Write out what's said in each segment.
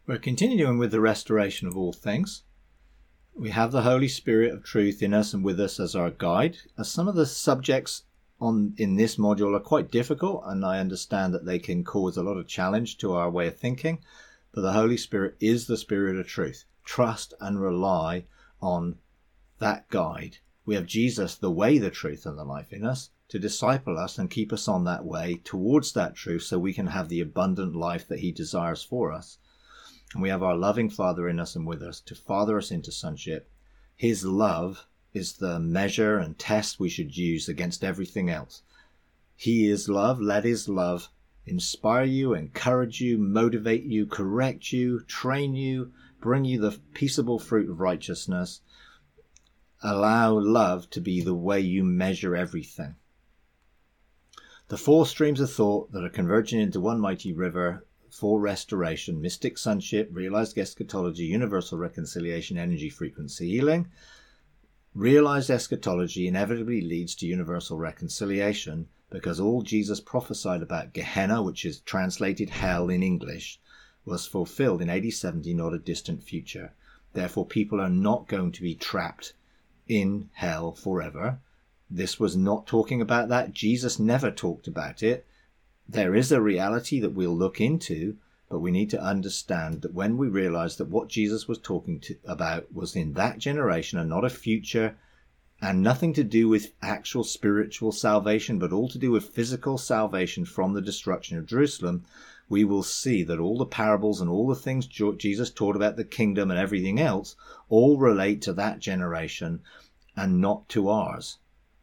We're continuing with the restoration of all things. We have the Holy Spirit of truth in us and with us as our guide. As some of the subjects in this module are quite difficult, and I understand that they can cause a lot of challenge to our way of thinking, but the Holy Spirit is the Spirit of truth. Trust and rely on that guide. We have Jesus, the way, the truth, and the life in us to disciple us and keep us on that way towards that truth so we can have the abundant life that he desires for us. And we have our loving Father in us and with us to father us into sonship. His love is the measure and test we should use against everything else. He is love. Let his love inspire you, encourage you, motivate you, correct you, train you, bring you the peaceable fruit of righteousness. Allow love to be the way you measure everything. The four streams of thought that are converging into one mighty river for restoration: mystic sonship, realized eschatology, universal reconciliation, energy frequency healing. Realized eschatology inevitably leads to universal reconciliation because all Jesus prophesied about Gehenna, which is translated hell in English, was fulfilled in AD 70, not a distant future. Therefore, people are not going to be trapped in hell forever. This was not talking about that. Jesus never talked about it. There is a reality that we'll look into, but we need to understand that when we realize that what Jesus was talking about was in that generation and not a future, and nothing to do with actual spiritual salvation, but all to do with physical salvation from the destruction of Jerusalem, we will see that all the parables and all the things Jesus taught about the kingdom and everything else all relate to that generation and not to ours.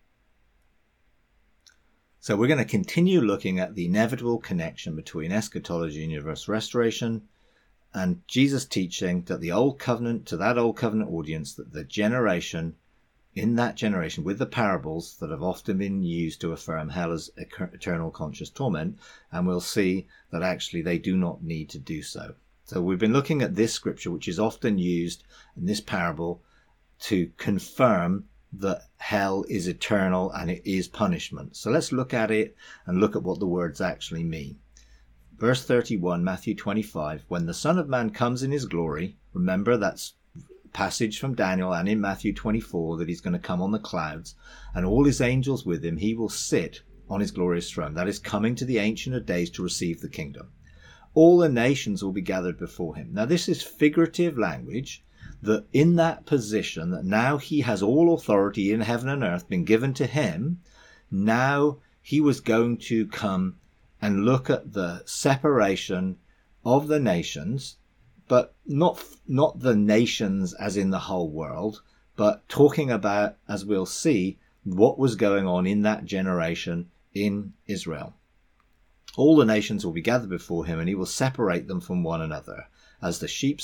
So we're going to continue looking at the inevitable connection between eschatology and universal restoration, and Jesus teaching that the old covenant, to that old covenant audience, that the generation, in that generation, with the parables that have often been used to affirm hell as eternal conscious torment, and we'll see that actually they do not need to do so. So we've been looking at this scripture, which is often used in this parable to confirm that hell is eternal and it is punishment. So let's look at it and look at what the words actually mean. Verse 31, Matthew 25, when the Son of Man comes in his glory, remember that's passage from Daniel and in Matthew 24 that he's going to come on the clouds and all his angels with him, he will sit on his glorious throne. That is coming to the Ancient of Days to receive the kingdom. All the nations will be gathered before him. Now this is figurative language, that in that position, that now he has all authority in heaven and earth been given to him, now he was going to come and look at the separation of the nations, but not the nations as in the whole world, but talking about, as we'll see, what was going on in that generation in Israel. All the nations will be gathered before him, and he will separate them from one another, as the sheep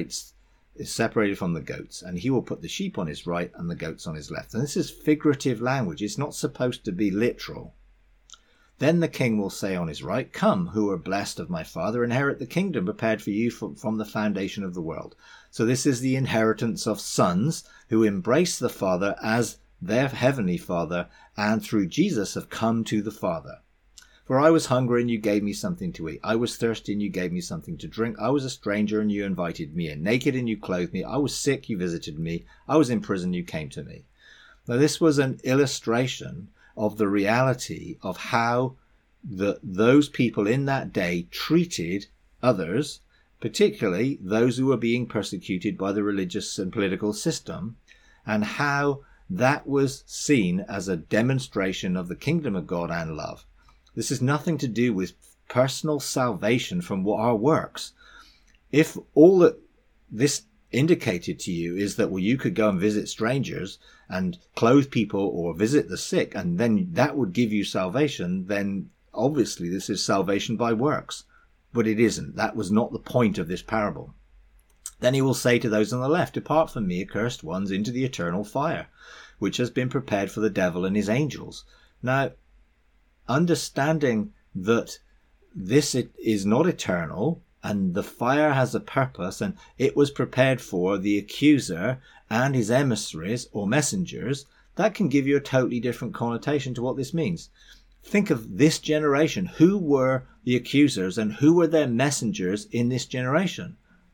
is separated from the goats, and he will put the sheep on his right and the goats on his left. And this is figurative language. It's not supposed to be literal. Then the king will say on his right, come, who are blessed of my Father, inherit the kingdom prepared for you from the foundation of the world. So this is the inheritance of sons who embrace the Father as their heavenly Father, and through Jesus have come to the Father. For I was hungry and you gave me something to eat. I was thirsty and you gave me something to drink. I was a stranger and you invited me in. Naked and you clothed me. I was sick, you visited me. I was in prison, you came to me. Now this was an illustration of the reality of how those people in that day treated others, particularly those who were being persecuted by the religious and political system, and how that was seen as a demonstration of the kingdom of God and love. This has nothing to do with personal salvation from our works. If all that this indicated to you is that, well, you could go and visit strangers and clothe people or visit the sick, and then that would give you salvation, then obviously this is salvation by works. But it isn't. That was not the point of this parable. Then he will say to those on the left, depart from me, accursed ones, into the eternal fire, which has been prepared for the devil and his angels. Now, understanding that this is not eternal and the fire has a purpose and it was prepared for the accuser and his emissaries or messengers, that can give you a totally different connotation to what this means. Think of this generation. Who were the accusers and who were their messengers in this generation?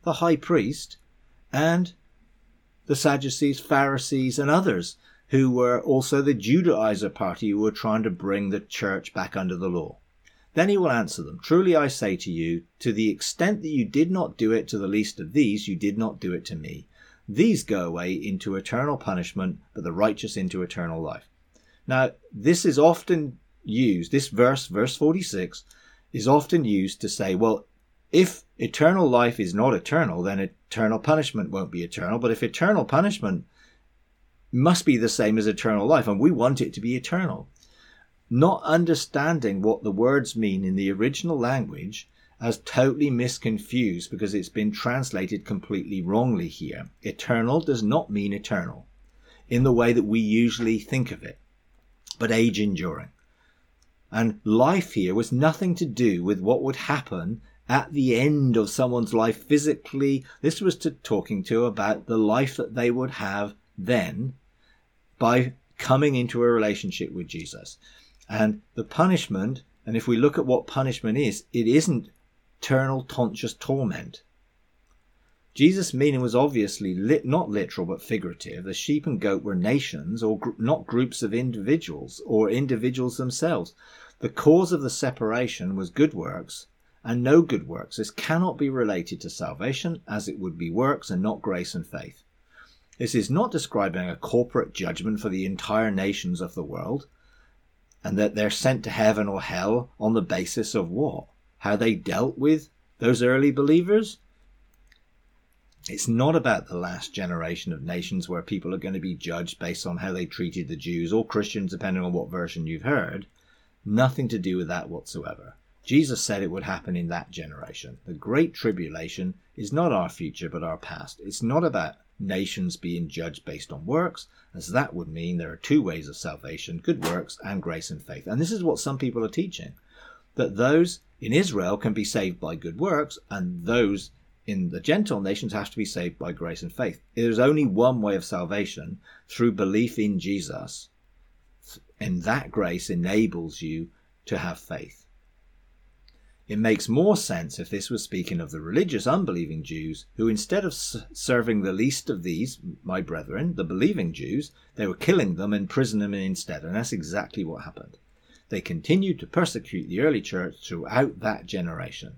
the high priest, and the Sadducees, Pharisees, and others who were also the Judaizer party who were trying to bring the church back under the law. Then he will answer them, "Truly I say to you, to the extent that you did not do it to the least of these, you did not do it to me. These go away into eternal punishment, but the righteous into eternal life." Now, this is often used, this verse 46, is often used to say, well, if eternal life is not eternal, then eternal punishment won't be eternal. But if eternal punishment must be the same as eternal life, and we want it to be eternal. Not understanding what the words mean in the original language as totally misconfused because it's been translated completely wrongly here. Eternal does not mean eternal in the way that we usually think of it, but age enduring. And life here was nothing to do with what would happen at the end of someone's life physically. This was talking about the life that they would have then by coming into a relationship with Jesus. And the punishment, and if we look at what punishment is, it isn't eternal conscious torment. Jesus' meaning was obviously not literal but figurative. The sheep and goat were nations, or not groups of individuals, or individuals themselves. The cause of the separation was good works and no good works. This cannot be related to salvation, as it would be works and not grace and faith. This is not describing a corporate judgment for the entire nations of the world, and that they're sent to heaven or hell on the basis of what? How they dealt with those early believers? It's not about the last generation of nations where people are going to be judged based on how they treated the Jews or Christians, depending on what version you've heard. Nothing to do with that whatsoever. Jesus said it would happen in that generation. The Great Tribulation is not our future but our past. It's not about nations being judged based on works, as that would mean there are two ways of salvation, good works and grace and faith. And this is what some people are teaching, that those in Israel can be saved by good works, and those in the Gentile nations have to be saved by grace and faith. There's only one way of salvation, through belief in Jesus, and that grace enables you to have faith. It makes more sense if this was speaking of the religious unbelieving Jews, who instead of serving the least of these, my brethren, the believing Jews, they were killing them and imprisoning them instead. And that's exactly what happened. They continued to persecute the early church throughout that generation.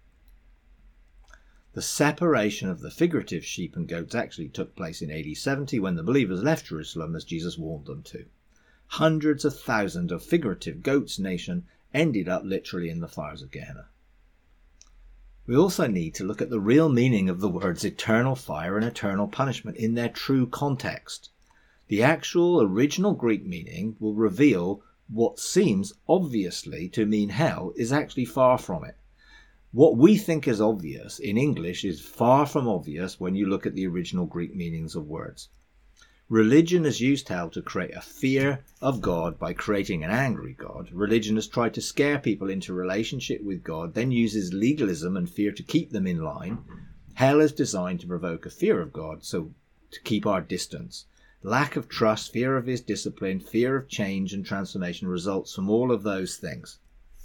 The separation of the figurative sheep and goats actually took place in AD 70 when the believers left Jerusalem, as Jesus warned them to. Hundreds of thousands of figurative goats nation ended up literally in the fires of Gehenna. We also need to look at the real meaning of the words eternal fire and eternal punishment in their true context. The actual original Greek meaning will reveal what seems obviously to mean hell is actually far from it. What we think is obvious in English is far from obvious when you look at the original Greek meanings of words. Religion has used hell to create a fear of God by creating an angry God. Religion has tried to scare people into relationship with God, then uses legalism and fear to keep them in line. Hell is designed to provoke a fear of God, so to keep our distance. Lack of trust, fear of his discipline, fear of change and transformation results from all of those things.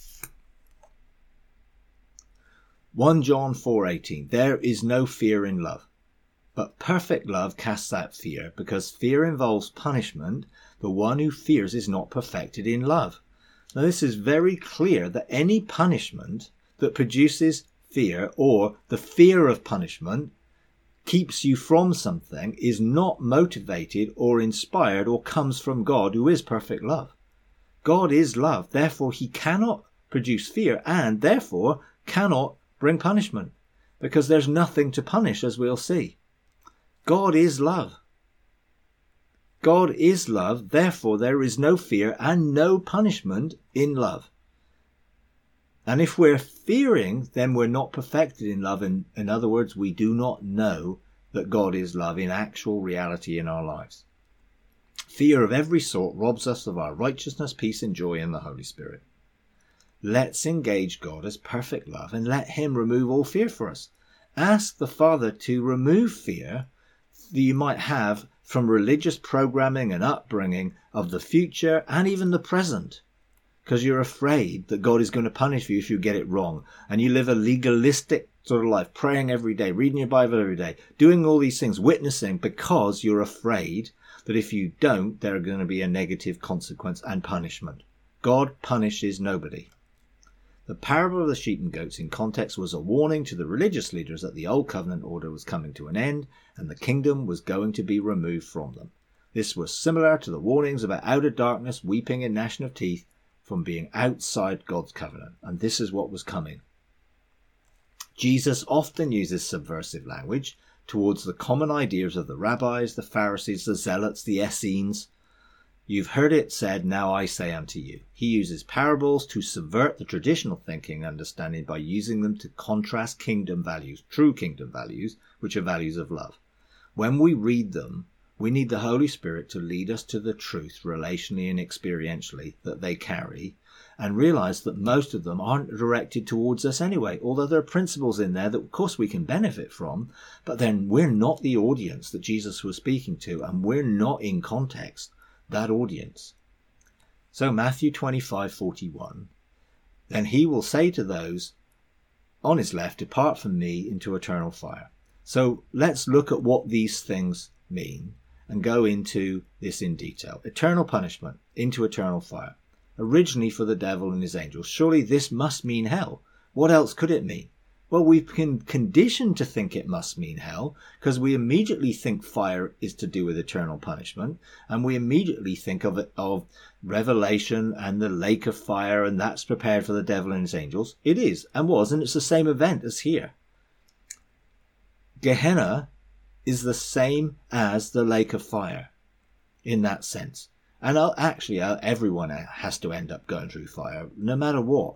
1 John 4:18, there is no fear in love. But perfect love casts out fear, because fear involves punishment. The one who fears is not perfected in love. Now this is very clear that any punishment that produces fear, or the fear of punishment, keeps you from something, is not motivated or inspired or comes from God, who is perfect love. God is love, therefore he cannot produce fear and therefore cannot bring punishment, because there's nothing to punish, as we'll see. God is love. God is love, therefore there is no fear and no punishment in love. And if we're fearing, then we're not perfected in love. In other words, we do not know that God is love in actual reality in our lives. Fear of every sort robs us of our righteousness, peace and joy in the Holy Spirit. Let's engage God as perfect love and let him remove all fear for us. Ask the Father to remove fear that you might have from religious programming and upbringing of the future and even the present, because you're afraid that God is going to punish you if you get it wrong, and you live a legalistic sort of life, praying every day, reading your Bible every day, doing all these things, witnessing, because you're afraid that if you don't, there are going to be a negative consequence and punishment. God punishes nobody. The parable of the sheep and goats in context was a warning to the religious leaders that the old covenant order was coming to an end and the kingdom was going to be removed from them. This was similar to the warnings about outer darkness, weeping and gnashing of teeth from being outside God's covenant, and this is what was coming. Jesus often uses subversive language towards the common ideas of the rabbis, the Pharisees, the Zealots, the Essenes. You've heard it said, now I say unto you. He uses parables to subvert the traditional thinking and understanding by using them to contrast kingdom values, true kingdom values, which are values of love. When we read them, we need the Holy Spirit to lead us to the truth relationally and experientially that they carry, and realize that most of them aren't directed towards us anyway, although there are principles in there that of course we can benefit from, but then we're not the audience that Jesus was speaking to, and we're not in context that audience. So Matthew 25:41, then he will say to those on his left, depart from me into eternal fire. So let's look at what these things mean and go into this in detail. Eternal punishment, into eternal fire. Originally for the devil and his angels. Surely this must mean hell. What else could it mean? Well, we've been conditioned to think it must mean hell because we immediately think fire is to do with eternal punishment, and we immediately think of Revelation and the lake of fire, and that's prepared for the devil and his angels. It is and was, and it's the same event as here. Gehenna is the same as the lake of fire in that sense. And everyone has to end up going through fire, no matter what.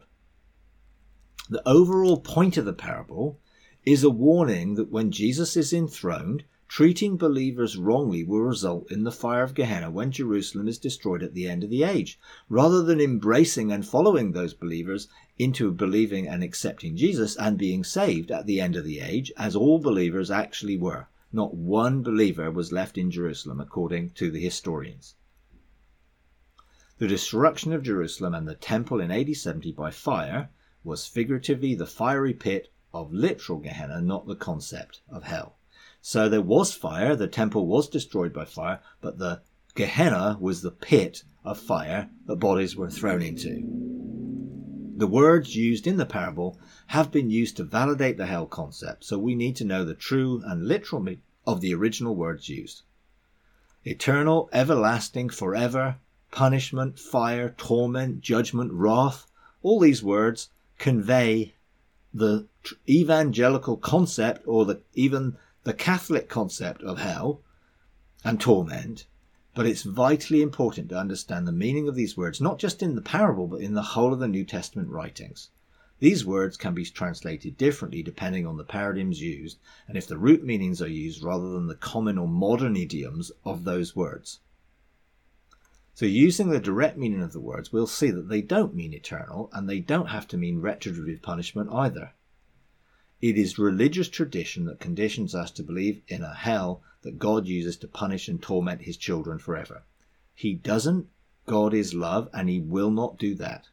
The overall point of the parable is a warning that when Jesus is enthroned, treating believers wrongly will result in the fire of Gehenna when Jerusalem is destroyed at the end of the age. Rather than embracing and following those believers into believing and accepting Jesus and being saved at the end of the age, as all believers actually were. Not one believer was left in Jerusalem, according to the historians. The destruction of Jerusalem and the temple in AD 70 by fire was figuratively the fiery pit of literal Gehenna, not the concept of hell. So there was fire, the temple was destroyed by fire, but the Gehenna was the pit of fire that bodies were thrown into. The words used in the parable have been used to validate the hell concept, so we need to know the true and literal meaning of the original words used. Eternal, everlasting, forever, punishment, fire, torment, judgment, wrath, all these words convey the evangelical concept or even the Catholic concept of hell and torment, but it's vitally important to understand the meaning of these words, not just in the parable, but in the whole of the New Testament writings. These words can be translated differently depending on the paradigms used and if the root meanings are used rather than the common or modern idioms of those words. So using the direct meaning of the words, we'll see that they don't mean eternal, and they don't have to mean retributive punishment either. It is religious tradition that conditions us to believe in a hell that God uses to punish and torment his children forever. He doesn't. God is love, and he will not do that.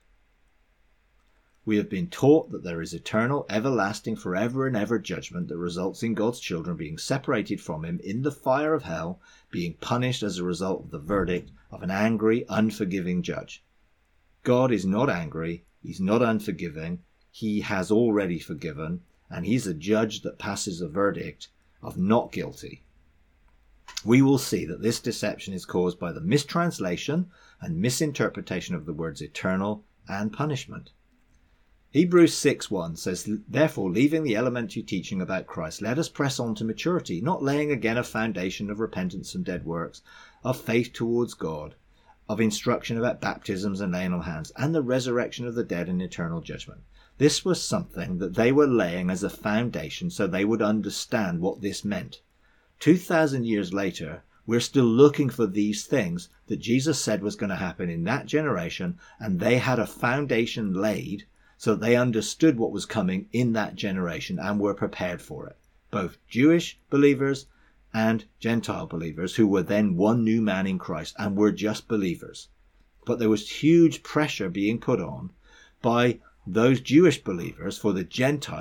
We have been taught that there is eternal, everlasting, forever and ever judgment that results in God's children being separated from him in the fire of hell, being punished as a result of the verdict of an angry, unforgiving judge. God is not angry, he's not unforgiving, he has already forgiven, and he's a judge that passes a verdict of not guilty. We will see that this deception is caused by the mistranslation and misinterpretation of the words eternal and punishment. Hebrews 6:1 says, therefore, leaving the elementary teaching about Christ, let us press on to maturity, not laying again a foundation of repentance and dead works, of faith towards God, of instruction about baptisms and laying on hands, and the resurrection of the dead and eternal judgment. This was something that they were laying as a foundation so they would understand what this meant. 2,000 years later, we're still looking for these things that Jesus said was going to happen in that generation, and they had a foundation laid so they understood what was coming in that generation and were prepared for it. Both Jewish believers and Gentile believers who were then one new man in Christ and were just believers. But there was huge pressure being put on by those Jewish believers for the Gentiles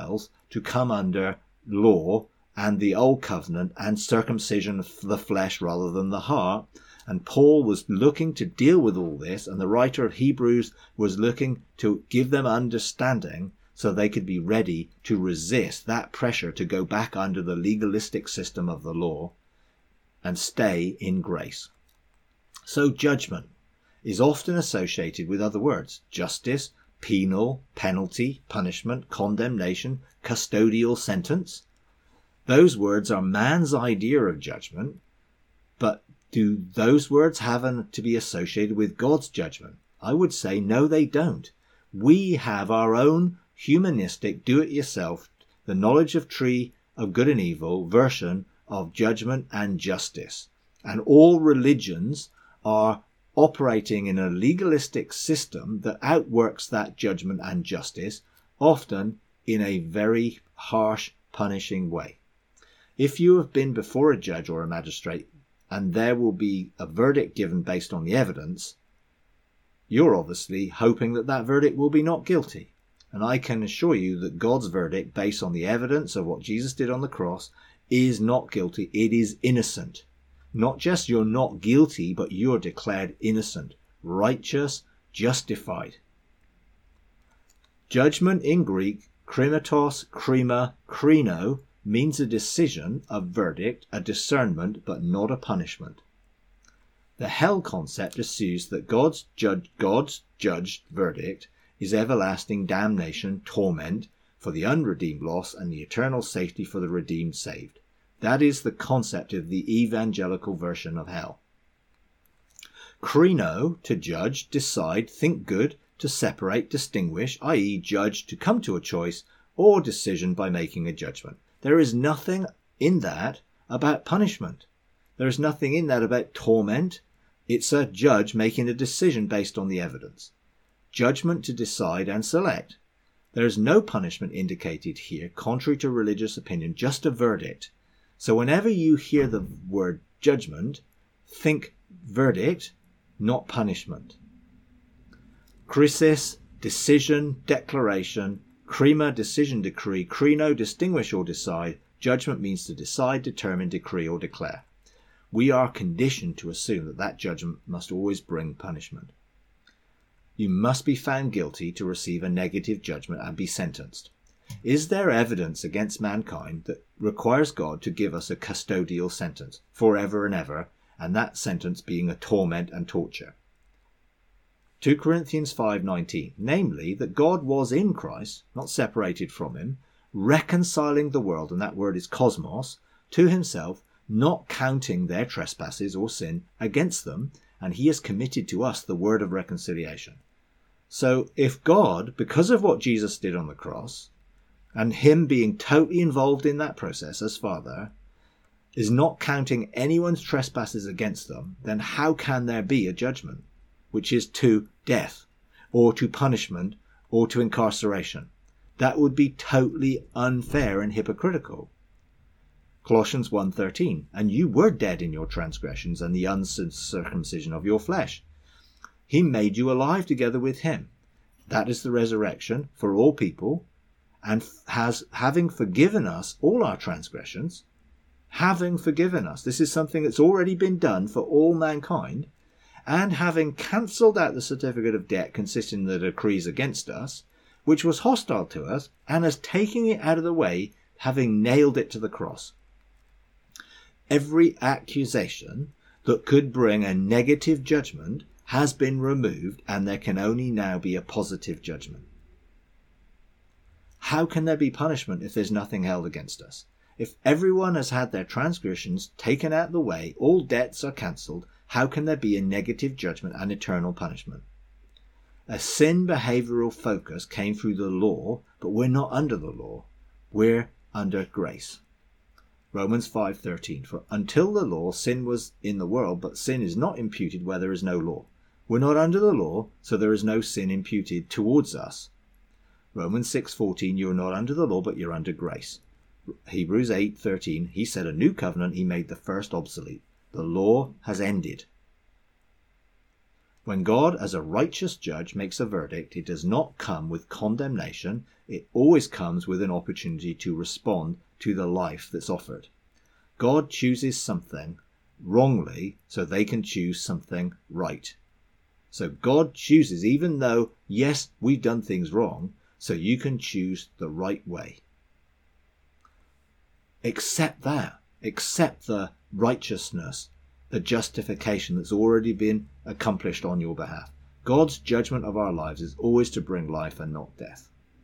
to come under law and the old covenant and circumcision of the flesh rather than the heart. And Paul was looking to deal with all this, and the writer of Hebrews was looking to give them understanding so they could be ready to resist that pressure to go back under the legalistic system of the law and stay in grace. So judgment is often associated with other words: justice, penal, penalty, punishment, condemnation, custodial sentence. Those words are man's idea of judgment, but do those words happen to be associated with God's judgment? I would say no, they don't. We have our own humanistic, do-it-yourself, the knowledge of tree of good and evil version of judgment and justice. And all religions are operating in a legalistic system that outworks that judgment and justice, often in a very harsh, punishing way. If you have been before a judge or a magistrate and there will be a verdict given based on the evidence, you're obviously hoping that that verdict will be not guilty. And I can assure you that God's verdict, based on the evidence of what Jesus did on the cross, is not guilty. It is innocent. Not just you're not guilty, but you're declared innocent, righteous, justified. Judgment in Greek, krimatos, krima, krino, means a decision, a verdict, a discernment, but not a punishment. The hell concept assumes that God's judged verdict is everlasting damnation, torment for the unredeemed lost, and the eternal safety for the redeemed saved. That is the concept of the evangelical version of hell. Krino, to judge, decide, think good, to separate, distinguish, i.e. judge to come to a choice or decision by making a judgment. There is nothing in that about punishment. There is nothing in that about torment. It's a judge making a decision based on the evidence. Judgment to decide and select. There is no punishment indicated here, contrary to religious opinion, just a verdict. So whenever you hear the word judgment, think verdict, not punishment. Krisis, decision, declaration. Krima, decision, decree. Krino, distinguish or decide. Judgment means to decide, determine, decree or declare. We are conditioned to assume that that judgment must always bring punishment. You must be found guilty to receive a negative judgment and be sentenced. Is there evidence against mankind that requires God to give us a custodial sentence forever and ever, and that sentence being a torment and torture? 2 Corinthians 5:19, namely that God was in Christ, not separated from him, reconciling the world, and that word is cosmos, to himself, not counting their trespasses or sin against them, and he has committed to us the word of reconciliation. So if God, because of what Jesus did on the cross, and him being totally involved in that process as Father, is not counting anyone's trespasses against them, then how can there be a judgment, which is to death, or to punishment, or to incarceration? That would be totally unfair and hypocritical. Colossians 1:13, and you were dead in your transgressions and the uncircumcision of your flesh. He made you alive together with him. That is the resurrection for all people, and having forgiven us all our transgressions, having forgiven us, this is something that's already been done for all mankind, and having cancelled out the certificate of debt consisting of the decrees against us, which was hostile to us, and as taking it out of the way, having nailed it to the cross. Every accusation that could bring a negative judgment has been removed, and there can only now be a positive judgment. How can there be punishment if there's nothing held against us? If everyone has had their transgressions taken out of the way, all debts are cancelled, how can there be a negative judgment and eternal punishment? A sin behavioural focus came through the law, but we're not under the law. We're under grace. Romans 5:13, for until the law, sin was in the world, but sin is not imputed where there is no law. We're not under the law, so there is no sin imputed towards us. Romans 6:14, you're not under the law, but you're under grace. Hebrews 8:13, he said a new covenant, he made the first obsolete. The law has ended. When God, as a righteous judge, makes a verdict, it does not come with condemnation. It always comes with an opportunity to respond to the life that's offered. God chooses something wrongly so they can choose something right. So God chooses, even though, yes, we've done things wrong, so you can choose the right way. Accept that. Accept the righteousness, the justification that's already been accomplished on your behalf. God's judgment of our lives is always to bring life and not death.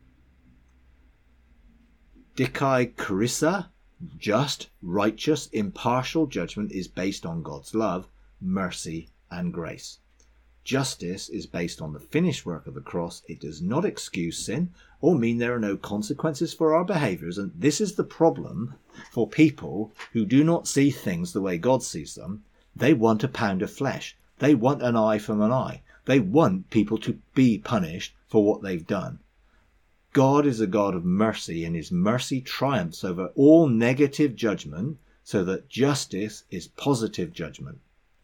Dikai Karissa, just, righteous, impartial judgment is based on God's love, mercy, and grace. Justice is based on the finished work of the cross. It does not excuse sin or mean there are no consequences for our behaviors. And this is the problem for people who do not see things the way God sees them. They want a pound of flesh. They want an eye for an eye. They want people to be punished for what they've done. God is a God of mercy, and his mercy triumphs over all negative judgment, so that justice is positive judgment.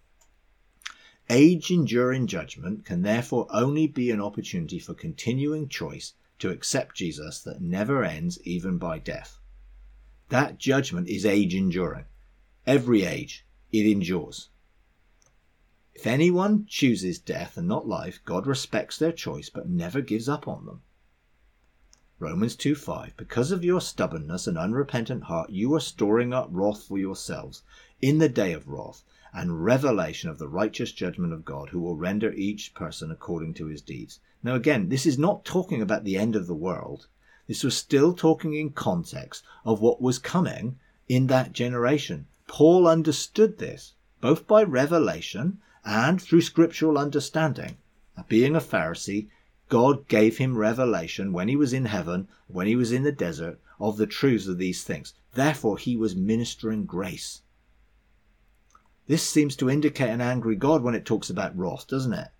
Age-enduring judgment can therefore only be an opportunity for continuing choice to accept Jesus that never ends even by death. That judgment is age-enduring. Every age, it endures. If anyone chooses death and not life, God respects their choice but never gives up on them. Romans 2:5, because of your stubbornness and unrepentant heart, you are storing up wrath for yourselves in the day of wrath and revelation of the righteous judgment of God, who will render each person according to his deeds. Now again, this is not talking about the end of the world. This was still talking in context of what was coming in that generation. Paul understood this, both by revelation and through scriptural understanding. Being a Pharisee, God gave him revelation when he was in heaven, when he was in the desert, of the truths of these things. Therefore, he was ministering grace. This seems to indicate an angry God when it talks about wrath, doesn't it?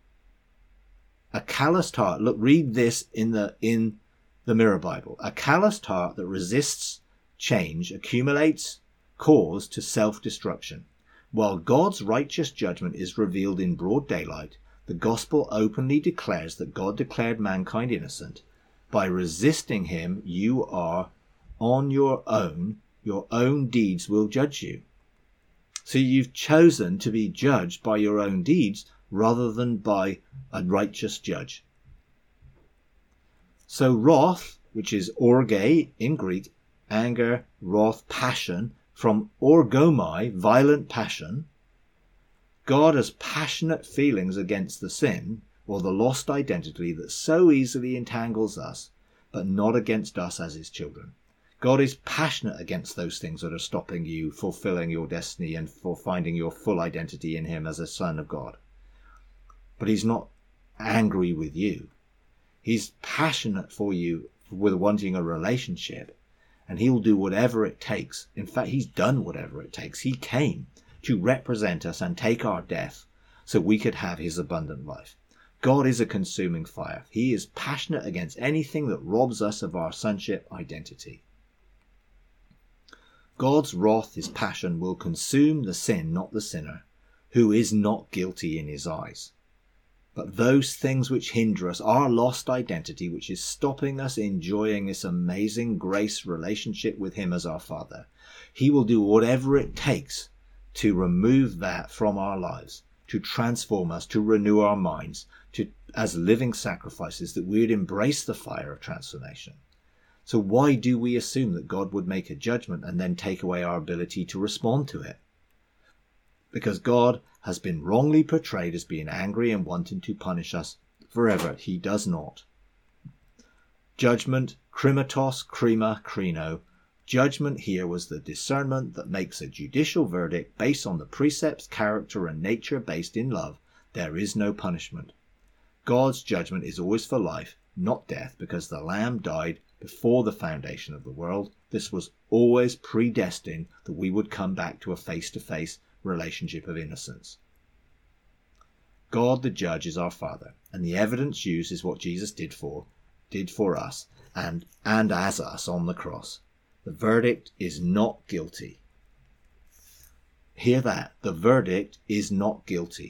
A calloused heart. Look, read this in the Mirror Bible. A calloused heart that resists change accumulates cause to self-destruction. While God's righteous judgment is revealed in broad daylight, the gospel openly declares that God declared mankind innocent. By resisting him, you are on your own deeds will judge you. So you've chosen to be judged by your own deeds rather than by a righteous judge. So wrath, which is orge in Greek, anger, wrath, passion, from orgomai, violent passion. God has passionate feelings against the sin or the lost identity that so easily entangles us, but not against us as his children. God is passionate against those things that are stopping you fulfilling your destiny and for finding your full identity in him as a son of God. But he's not angry with you. He's passionate for you with wanting a relationship, and he'll do whatever it takes. In fact, he's done whatever it takes. He came to represent us and take our death so we could have his abundant life. God is a consuming fire. He is passionate against anything that robs us of our sonship identity. God's wrath, his passion, will consume the sin, not the sinner, who is not guilty in his eyes. But those things which hinder us, our lost identity, which is stopping us enjoying this amazing grace relationship with him as our Father, he will do whatever it takes to remove that from our lives, to transform us, to renew our minds, as living sacrifices, that we would embrace the fire of transformation. So why do we assume that God would make a judgment and then take away our ability to respond to it? Because God has been wrongly portrayed as being angry and wanting to punish us forever. He does not. Judgment, krimatos, krima, krino. Judgment here was the discernment that makes a judicial verdict based on the precepts, character, and nature based in love. There is no punishment. God's judgment is always for life, not death, because the Lamb died before the foundation of the world. This was always predestined that we would come back to a face-to-face relationship of innocence. God the judge is our Father, and the evidence used is what Jesus did for us and as us on the cross. The verdict is not guilty. Hear that. The verdict is not guilty.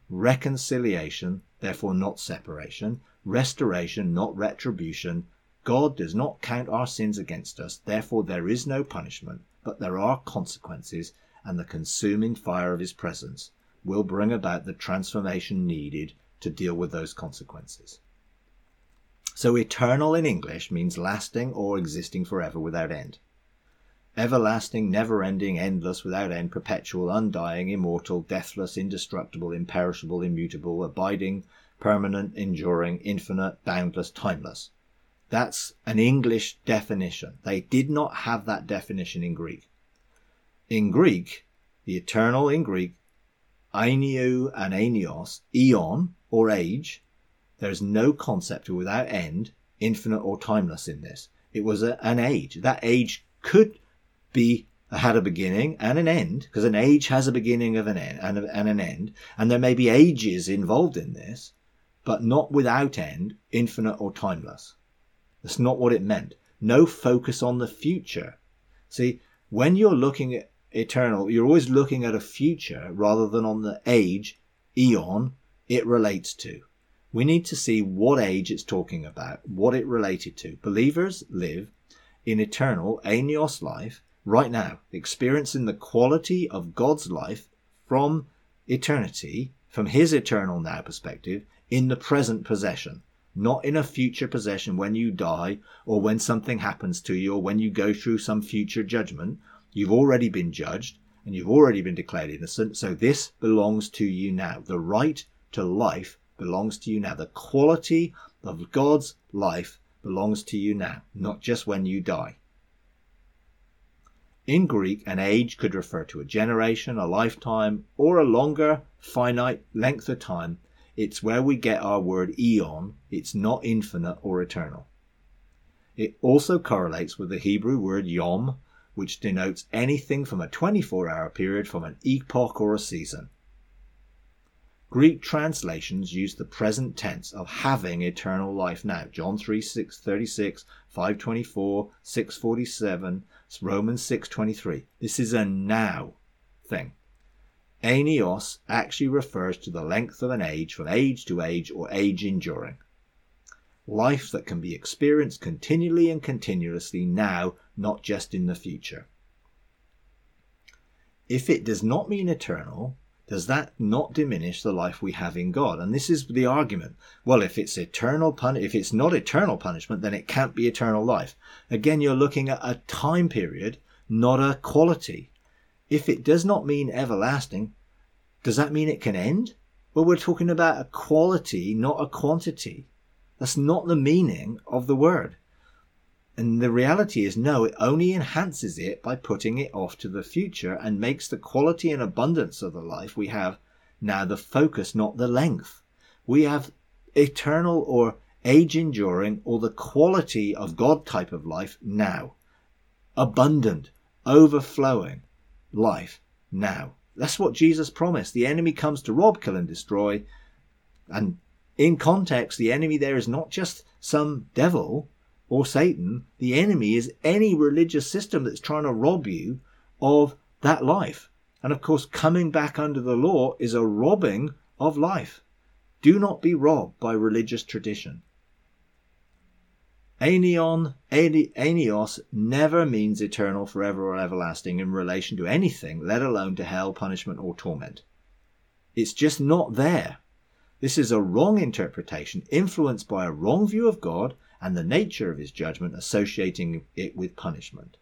reconciliation, therefore not separation, restoration, not retribution. God does not count our sins against us, therefore there is no punishment, but there are consequences, and the consuming fire of his presence will bring about the transformation needed to deal with those consequences. So eternal in English means lasting or existing forever without end. Everlasting, never-ending, endless, without end, perpetual, undying, immortal, deathless, indestructible, imperishable, immutable, abiding, permanent, enduring, infinite, boundless, timeless. That's an English definition. They did not have that definition in Greek. In Greek, the eternal in Greek, aioniou and aionios, eon or age, there's no concept of without end, infinite or timeless in this. It was an age. That age could had a beginning and an end, because an age has a beginning of an end and an end, and there may be ages involved in this, but not without end, infinite or timeless. That's not what it meant. No focus on the future. See, when you're looking at eternal, you're always looking at a future rather than on the age, eon, it relates to. We need to see what age it's talking about, what it related to. Believers live in eternal aionios life right now, experiencing the quality of God's life from eternity, from his eternal now perspective, in the present possession, not in a future possession when you die or when something happens to you or when you go through some future judgment. You've already been judged and you've already been declared innocent, so this belongs to you now. The right to life belongs to you now. The quality of God's life belongs to you now, not just when you die. In Greek, an age could refer to a generation, a lifetime, or a longer, finite length of time. It's where we get our word eon. It's not infinite or eternal. It also correlates with the Hebrew word yom, which denotes anything from a 24-hour period, from an epoch or a season. Greek translations use the present tense of having eternal life now. John 3:36, 5:24, 6:47, Romans 6:23. This is a now thing. Aionios actually refers to the length of an age, from age to age, or age enduring. Life that can be experienced continually and continuously now, not just in the future. If it does not mean eternal, does that not diminish the life we have in God? And this is the argument. Well, if it's if it's not eternal punishment, then it can't be eternal life. Again, you're looking at a time period, not a quality. If it does not mean everlasting, does that mean it can end? Well, we're talking about a quality, not a quantity. That's not the meaning of the word. And the reality is, no, it only enhances it by putting it off to the future and makes the quality and abundance of the life we have now the focus, not the length. We have eternal or age enduring or the quality of God type of life now. Abundant, overflowing life now. That's what Jesus promised. The enemy comes to rob, kill and destroy. And in context, the enemy there is not just some devil or Satan. The enemy is any religious system that's trying to rob you of that life. And of course, coming back under the law is a robbing of life. Do not be robbed by religious tradition. Aionios never means eternal, forever, or everlasting in relation to anything, let alone to hell, punishment, or torment. It's just not there. This is a wrong interpretation, influenced by a wrong view of God and the nature of his judgment, associating it with punishment.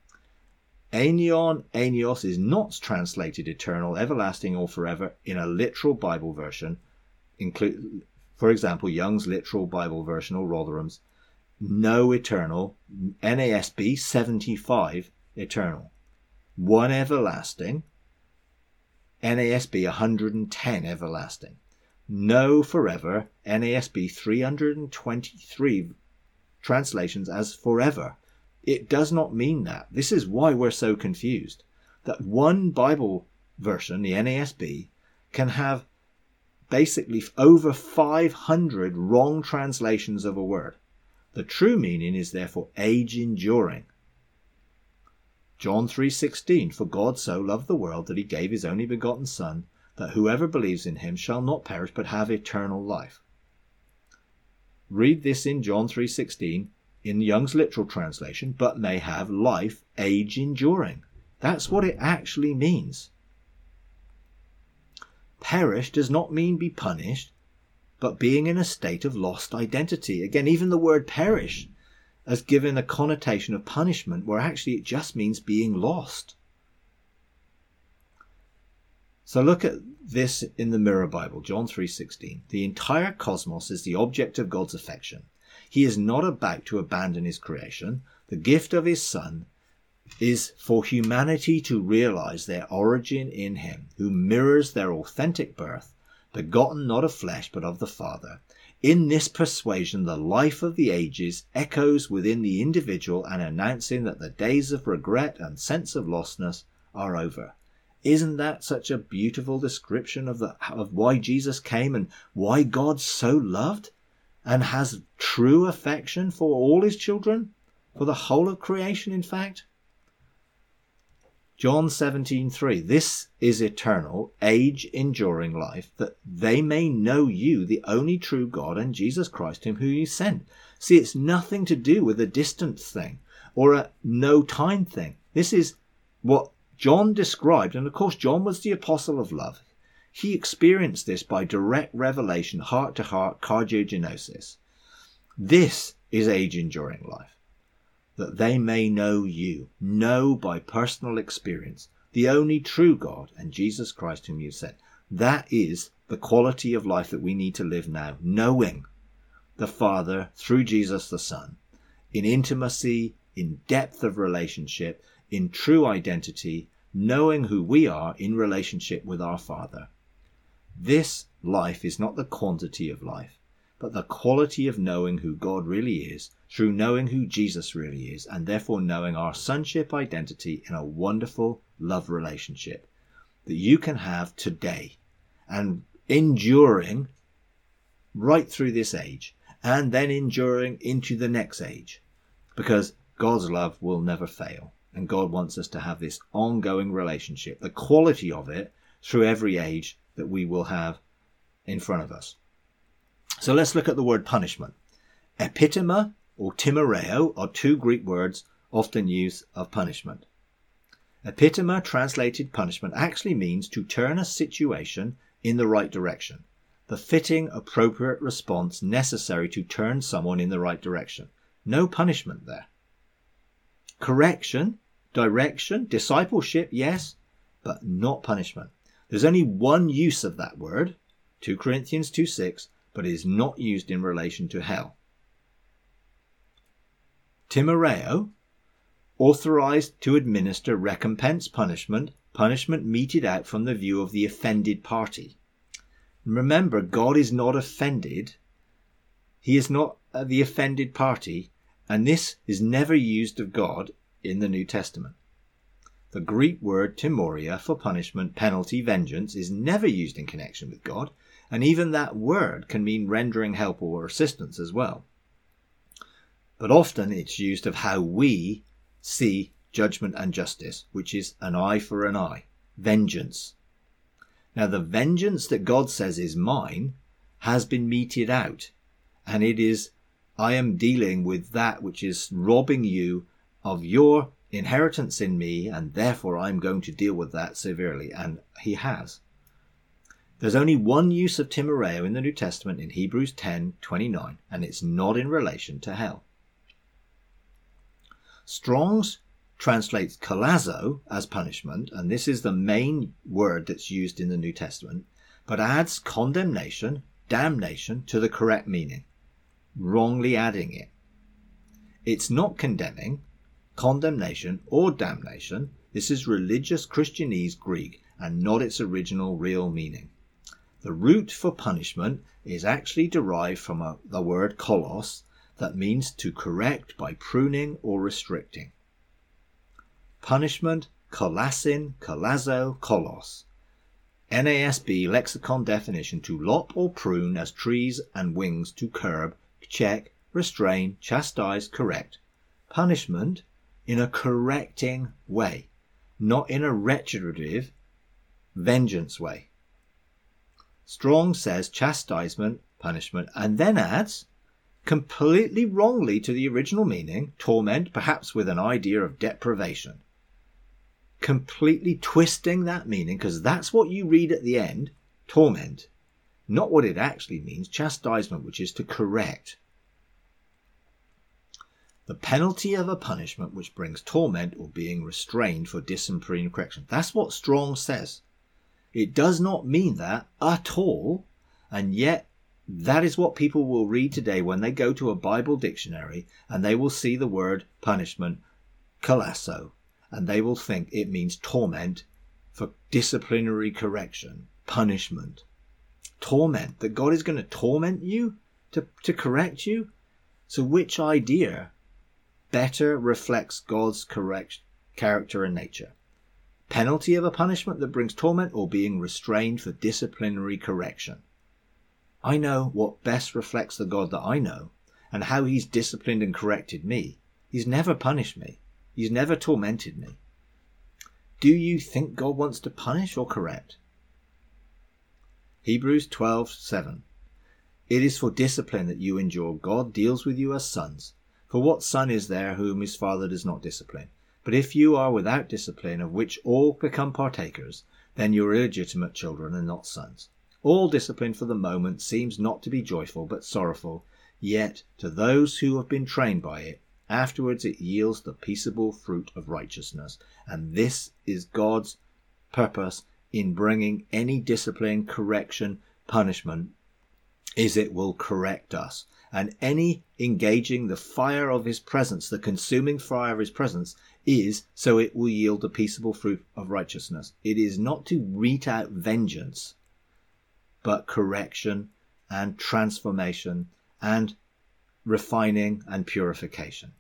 Aionios is not translated eternal, everlasting, or forever in a literal Bible version, for example, Young's literal Bible version or Rotherham's. No eternal, NASB 75 eternal. One everlasting, NASB 110 everlasting. No forever, NASB 323 translations as forever. It does not mean that. This is why we're so confused. That one Bible version, the NASB, can have basically over 500 wrong translations of a word. The true meaning is therefore age enduring. John 3:16, for God so loved the world that he gave his only begotten Son, that whoever believes in him shall not perish but have eternal life. Read this in John 3:16 in Young's literal translation, but may have life, age enduring. That's what it actually means. Perish does not mean be punished, but being in a state of lost identity. Again, even the word perish has given a connotation of punishment where actually it just means being lost. So look at this in the Mirror Bible, John 3:16. The entire cosmos is the object of God's affection. He is not about to abandon his creation. The gift of his Son is for humanity to realize their origin in him, who mirrors their authentic birth, begotten not of flesh but of the Father. In this persuasion, the life of the ages echoes within the individual and announcing that the days of regret and sense of lostness are over. Isn't that such a beautiful description of why Jesus came and why God so loved and has true affection for all his children, for the whole of creation, in fact? John 17:3, this is eternal, age-enduring life, that they may know you, the only true God, and Jesus Christ, whom you sent. See, it's nothing to do with a distance thing or a no-time thing. This is what John described, and of course John was the apostle of love. He experienced this by direct revelation, heart-to-heart, cardiogenosis. This is age-enduring life, that they may know you, know by personal experience, the only true God and Jesus Christ whom you sent. That is the quality of life that we need to live now, knowing the Father through Jesus the Son, in intimacy, in depth of relationship, in true identity, knowing who we are in relationship with our Father. This life is not the quantity of life, but the quality of knowing who God really is, through knowing who Jesus really is, and therefore knowing our sonship identity in a wonderful love relationship that you can have today and enduring right through this age and then enduring into the next age, because God's love will never fail. And God wants us to have this ongoing relationship, the quality of it, through every age that we will have in front of us. So let's look at the word punishment. Epitema or timoreo are two Greek words often used of punishment. Epitema, translated punishment, actually means to turn a situation in the right direction, the fitting, appropriate response necessary to turn someone in the right direction. No punishment there. Correction, direction, discipleship, yes, but not punishment. There's only one use of that word, 2 Corinthians 2:6, but it is not used in relation to hell. Timoreo, authorized to administer recompense punishment meted out from the view of the offended party. Remember, God is not offended. He is not the offended party, and this is never used of God in the New Testament. The Greek word timoria for punishment, penalty, vengeance is never used in connection with God, and even that word can mean rendering help or assistance as well. But often it's used of how we see judgment and justice, which is an eye for an eye, vengeance. Now the vengeance that God says is mine has been meted out, and it is, I am dealing with that which is robbing you of your inheritance in me, and therefore I'm going to deal with that severely, and he has. There's only one use of timoreo in the New Testament in Hebrews 10:29, and it's not in relation to hell. Strong's translates kalazo as punishment, and this is the main word that's used in the New Testament, but adds condemnation, damnation to the correct meaning, wrongly adding it. It's not condemning, condemnation, or damnation. This is religious Christianese Greek and not its original real meaning. The root for punishment is actually derived from the word kolos, that means to correct by pruning or restricting. Punishment, kolasin, kolazo, kolos. NASB lexicon definition: to lop or prune as trees and wings, to curb, check, restrain, chastise, correct. Punishment in a correcting way, not in a retributive vengeance way. Strong says chastisement, punishment, and then adds, completely wrongly to the original meaning, torment, perhaps with an idea of deprivation. Completely twisting that meaning, because that's what you read at the end, torment, not what it actually means, chastisement, which is to correct. The penalty of a punishment which brings torment or being restrained for discipline and correction. That's what Strong says. It does not mean that at all, and yet that is what people will read today when they go to a Bible dictionary and they will see the word punishment, kalasso, and they will think it means torment for disciplinary correction, punishment. Torment, that God is going to torment you to correct you? So which idea better reflects God's correct character and nature? Penalty of a punishment that brings torment or being restrained for disciplinary correction? I know what best reflects the God that I know and how he's disciplined and corrected me. He's never punished me. He's never tormented me. Do you think God wants to punish or correct? Hebrews 12:7. It is for discipline that you endure. God deals with you as sons. For what son is there whom his father does not discipline? But if you are without discipline, of which all become partakers, then you are illegitimate children and not sons. All discipline for the moment seems not to be joyful but sorrowful, yet to those who have been trained by it, afterwards it yields the peaceable fruit of righteousness. And this is God's purpose in bringing any discipline, correction, punishment, is it will correct us. And any engaging the fire of his presence, the consuming fire of his presence, is so it will yield the peaceable fruit of righteousness. It is not to mete out vengeance, but correction and transformation and refining and purification.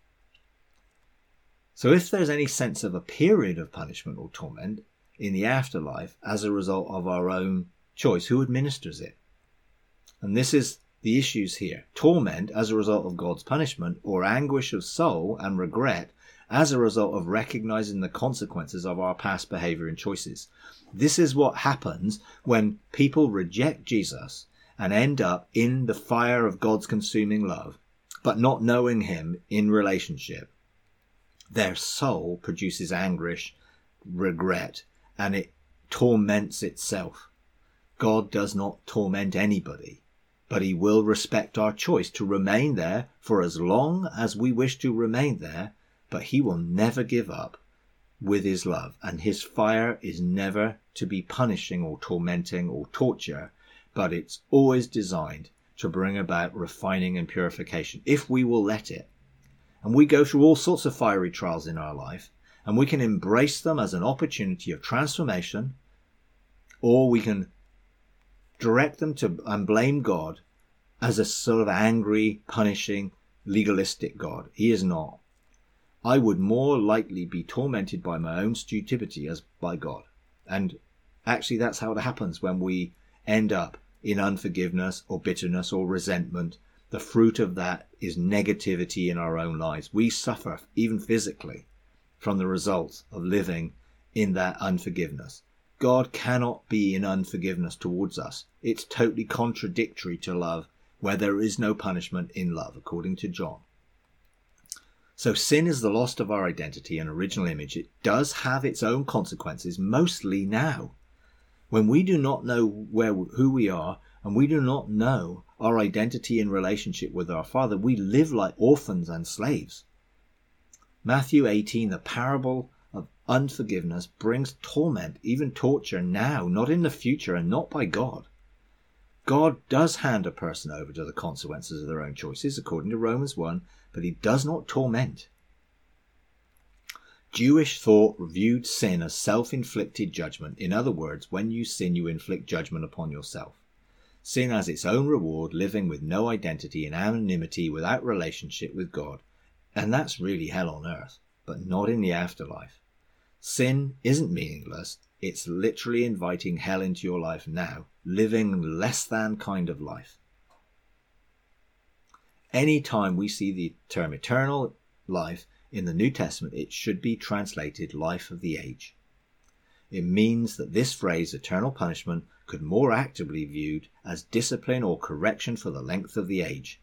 So if there's any sense of a period of punishment or torment in the afterlife as a result of our own choice, who administers it? And this is the issues here. Torment as a result of God's punishment, or anguish of soul and regret as a result of recognizing the consequences of our past behavior and choices. This is what happens when people reject Jesus and end up in the fire of God's consuming love, but not knowing him in relationship. Their soul produces anguish, regret, and it torments itself. God does not torment anybody, but he will respect our choice to remain there for as long as we wish to remain there, but he will never give up with his love, and his fire is never to be punishing or tormenting or torture, but it's always designed to bring about refining and purification, if we will let it. And we go through all sorts of fiery trials in our life, and we can embrace them as an opportunity of transformation, or we can direct them to and blame God as a sort of angry, punishing, legalistic God. He is not. I would more likely be tormented by my own stupidity as by God. And actually that's how it happens when we end up in unforgiveness or bitterness or resentment. The fruit of that is negativity in our own lives. We suffer, even physically, from the results of living in that unforgiveness. God cannot be in unforgiveness towards us. It's totally contradictory to love, where there is no punishment in love, according to John. So sin is the loss of our identity and original image. It does have its own consequences, mostly now. When we do not know who we are, and we do not know our identity in relationship with our Father, we live like orphans and slaves. Matthew 18, the parable of unforgiveness, brings torment, even torture now, not in the future, and not by God. God does hand a person over to the consequences of their own choices, according to Romans 1, but he does not torment. Jewish thought viewed sin as self-inflicted judgment. In other words, when you sin, you inflict judgment upon yourself. Sin has its own reward, living with no identity in anonymity without relationship with God. And that's really hell on earth, but not in the afterlife. Sin isn't meaningless. It's literally inviting hell into your life now, living less than kind of life. Any time we see the term eternal life in the New Testament, it should be translated life of the age. it means that this phrase, eternal punishment, could more actively be viewed as discipline or correction for the length of the age.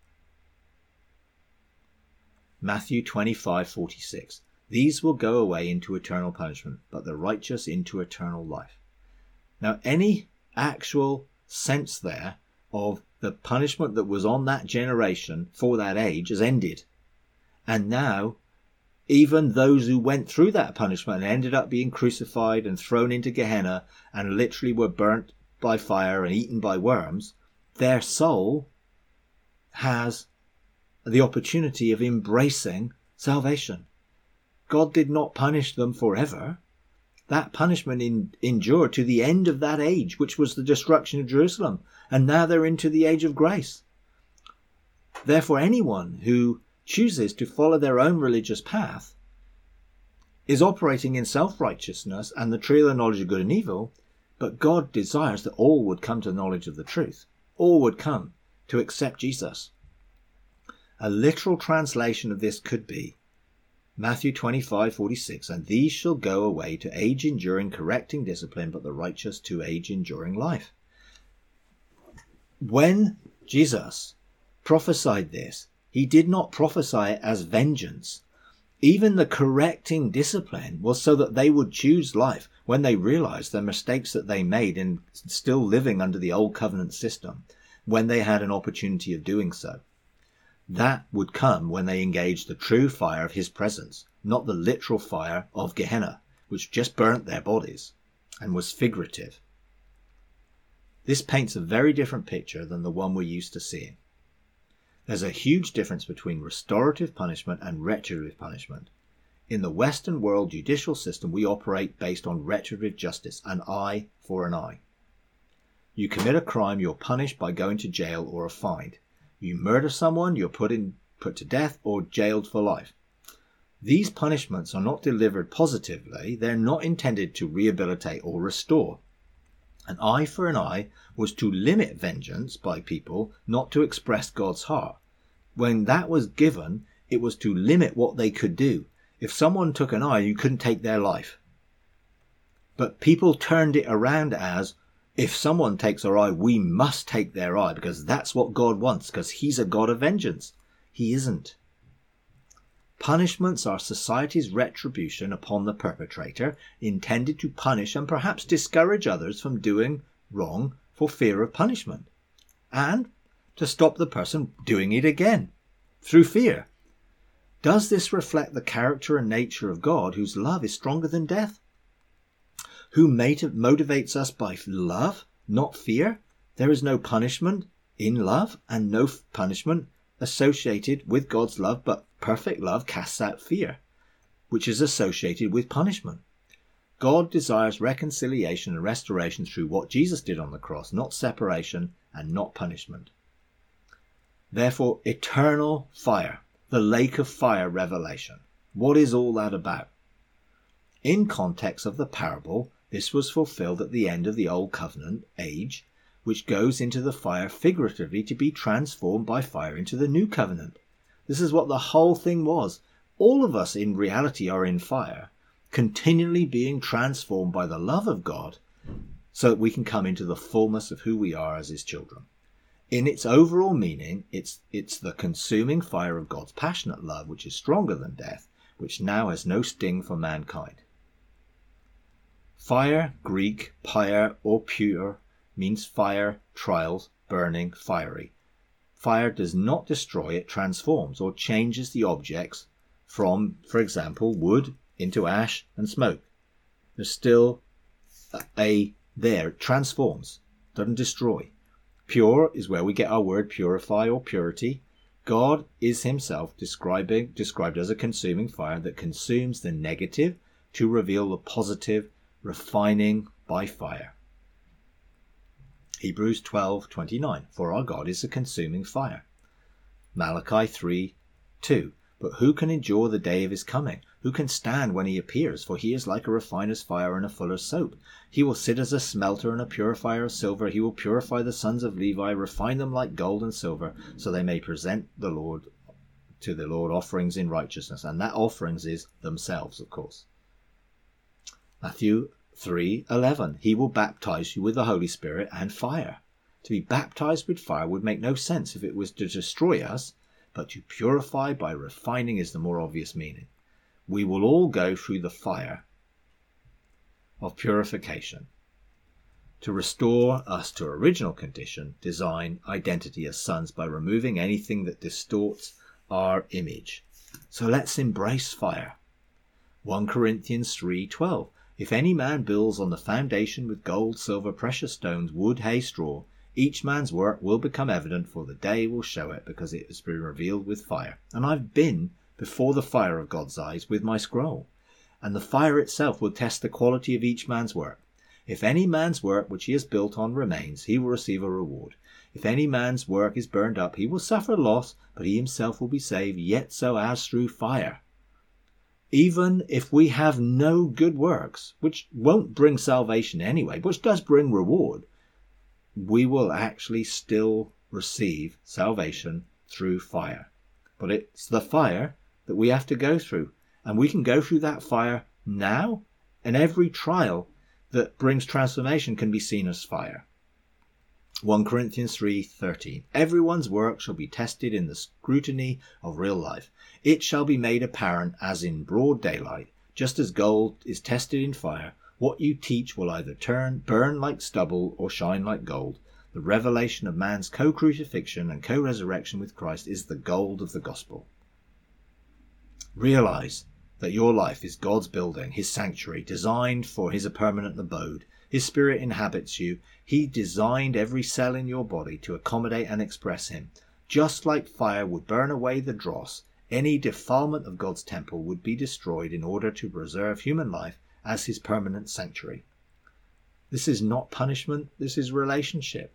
Matthew 25:46. These will go away into eternal punishment, but the righteous into eternal life. Now, any actual sense there of the punishment that was on that generation for that age has ended. And now, even those who went through that punishment and ended up being crucified and thrown into Gehenna and literally were burnt by fire and eaten by worms, their soul has the opportunity of embracing salvation. God did not punish them forever. That punishment endured to the end of that age, which was the destruction of Jerusalem. And now they're into the age of grace. Therefore, anyone who chooses to follow their own religious path is operating in self-righteousness and the tree of the knowledge of good and evil, but God desires that all would come to the knowledge of the truth. All would come to accept Jesus. A literal translation of this could be Matthew 25:46, and these shall go away to age-enduring correcting discipline, but the righteous to age-enduring life. When Jesus prophesied this, he did not prophesy it as vengeance. Even the correcting discipline was so that they would choose life when they realized the mistakes that they made in still living under the old covenant system, when they had an opportunity of doing so. That would come when they engaged the true fire of his presence, not the literal fire of Gehenna, which just burnt their bodies and was figurative. This paints a very different picture than the one we're used to seeing. There's a huge difference between restorative punishment and retributive punishment. In the Western world judicial system, we operate based on retributive justice, an eye for an eye. You commit a crime, you're punished by going to jail or are fined. You murder someone, you're put to death or jailed for life. These punishments are not delivered positively. They're not intended to rehabilitate or restore. An eye for an eye was to limit vengeance by people, not to express God's heart. When that was given, it was to limit what they could do. If someone took an eye, you couldn't take their life. But people turned it around as, if someone takes our eye, we must take their eye, because that's what God wants, because he's a God of vengeance. He isn't. Punishments are society's retribution upon the perpetrator, intended to punish and perhaps discourage others from doing wrong for fear of punishment, and to stop the person doing it again through fear. Does this reflect the character and nature of God, whose love is stronger than death? Who motivates us by love, not fear? There is no punishment in love and no punishment associated with God's love, but perfect love casts out fear, which is associated with punishment. God desires reconciliation and restoration through what Jesus did on the cross, not separation and not punishment. Therefore, eternal fire, the lake of fire revelation. What is all that about? In context of the parable, this was fulfilled at the end of the Old Covenant age, which goes into the fire figuratively to be transformed by fire into the New Covenant. This is what the whole thing was. All of us in reality are in fire, continually being transformed by the love of God so that we can come into the fullness of who we are as his children. In its overall meaning, it's the consuming fire of God's passionate love, which is stronger than death, which now has no sting for mankind. Fire, Greek, pyre or pure, means fire, trials, burning, fiery. Fire does not destroy, it transforms or changes the objects from, for example, wood into ash and smoke. There's still there, it transforms, doesn't destroy. Pure is where we get our word purify or purity. God is himself described as a consuming fire that consumes the negative to reveal the positive, refining by fire. Hebrews 12:29, for our God is a consuming fire. Malachi 3:2, but who can endure the day of his coming? Who can stand when he appears? For he is like a refiner's fire and a fuller's soap. He will sit as a smelter and a purifier of silver. He will purify the sons of Levi, refine them like gold and silver, so they may present to the Lord offerings in righteousness. And that offerings is themselves, of course. Matthew 3:11, he will baptize you with the Holy Spirit and fire. To be baptized with fire would make no sense if it was to destroy us, but to purify by refining is the more obvious meaning. We will all go through the fire of purification to restore us to original condition, design, identity as sons by removing anything that distorts our image. So let's embrace fire. 1 Corinthians 3:12. If any man builds on the foundation with gold, silver, precious stones, wood, hay, straw, each man's work will become evident, for the day will show it, because it has been revealed with fire. And I've been before the fire of God's eyes with my scroll, and the fire itself will test the quality of each man's work. If any man's work which he has built on remains, he will receive a reward. If any man's work is burned up, he will suffer loss, but he himself will be saved, yet so as through fire. Even if we have no good works, which won't bring salvation anyway, which does bring reward, we will actually still receive salvation through fire. But it's the fire that we have to go through. And we can go through that fire now, and every trial that brings transformation can be seen as fire. 1 Corinthians 3:13. Everyone's work shall be tested in the scrutiny of real life. It shall be made apparent as in broad daylight, just as gold is tested in fire. What you teach will either burn like stubble or shine like gold. The revelation of man's co-crucifixion and co-resurrection with Christ is the gold of the gospel. Realize that your life is God's building, his sanctuary, designed for his permanent abode. His spirit inhabits you. He designed every cell in your body to accommodate and express him. Just like fire would burn away the dross, any defilement of God's temple would be destroyed in order to preserve human life as his permanent sanctuary. This is not punishment, this is relationship.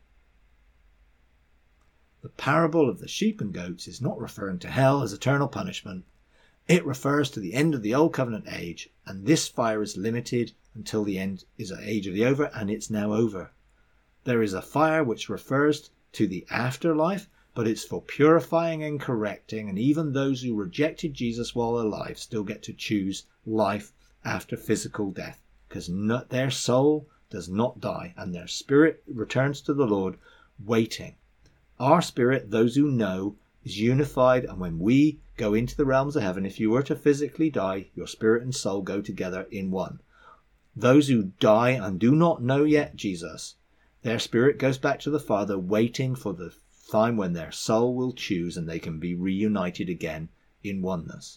The parable of the sheep and goats is not referring to hell as eternal punishment. It refers to the end of the Old Covenant age, and this fire is limited until the end is an age of the over, and it's now over. There is a fire which refers to the afterlife, but it's for purifying and correcting, and even those who rejected Jesus while alive still get to choose life after physical death, because their soul does not die, and their spirit returns to the Lord, waiting. Our spirit, those who know, is unified, and when we go into the realms of heaven, if you were to physically die, your spirit and soul go together in one. Those who die and do not know yet Jesus, their spirit goes back to the Father, waiting for the time when their soul will choose and they can be reunited again in oneness.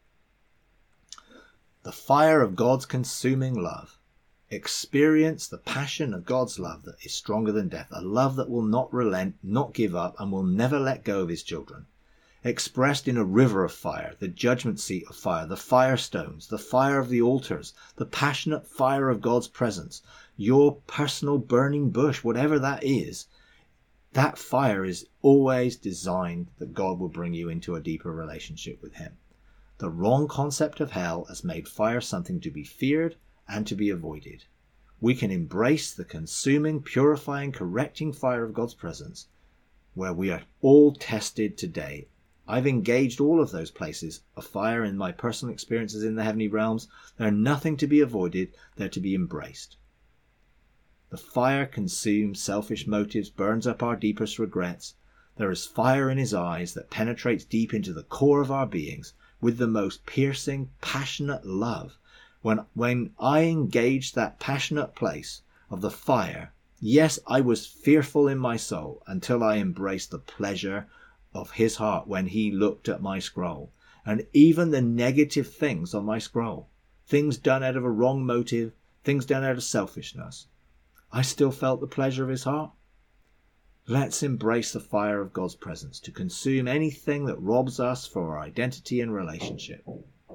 The fire of God's consuming love. Experience the passion of God's love that is stronger than death, a love that will not relent, not give up, and will never let go of his children. Expressed in a river of fire, the judgment seat of fire, the firestones, the fire of the altars, the passionate fire of God's presence, your personal burning bush, whatever that is, that fire is always designed that God will bring you into a deeper relationship with him. The wrong concept of hell has made fire something to be feared and to be avoided. We can embrace the consuming, purifying, correcting fire of God's presence, where we are all tested today. I've engaged all of those places of fire in my personal experiences in the heavenly realms. They're nothing to be avoided, they're to be embraced. The fire consumes selfish motives, burns up our deepest regrets. There is fire in his eyes that penetrates deep into the core of our beings with the most piercing, passionate love. When I engaged that passionate place of the fire, yes, I was fearful in my soul until I embraced the pleasure of his heart when he looked at my scroll, and even the negative things on my scroll, things done out of a wrong motive, things done out of selfishness, I still felt the pleasure of his heart. Let's embrace the fire of God's presence to consume anything that robs us from our identity and relationship.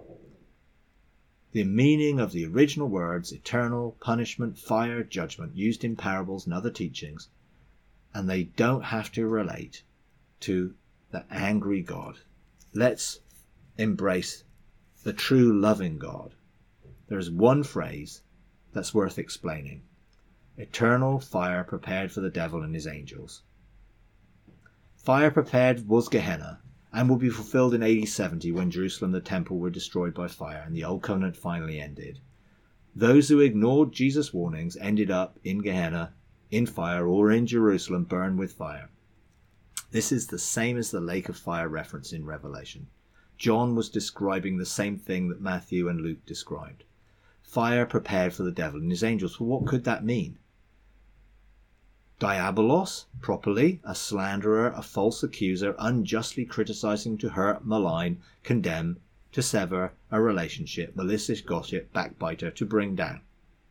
The meaning of the original words, eternal, punishment, fire, judgment, used in parables and other teachings, and they don't have to relate to the angry God. Let's embrace the true loving God. There's one phrase that's worth explaining. Eternal fire prepared for the devil and his angels. Fire prepared was Gehenna, and will be fulfilled in AD 70 when Jerusalem and the temple were destroyed by fire and the Old Covenant finally ended. Those who ignored Jesus' warnings ended up in Gehenna, in fire, or in Jerusalem, burned with fire. This is the same as the lake of fire reference in Revelation. John was describing the same thing that Matthew and Luke described. Fire prepared for the devil and his angels. Well, what could that mean? Diabolos, properly, a slanderer, a false accuser, unjustly criticizing to hurt, malign, condemn, to sever a relationship, malicious gossip, backbiter, to bring down.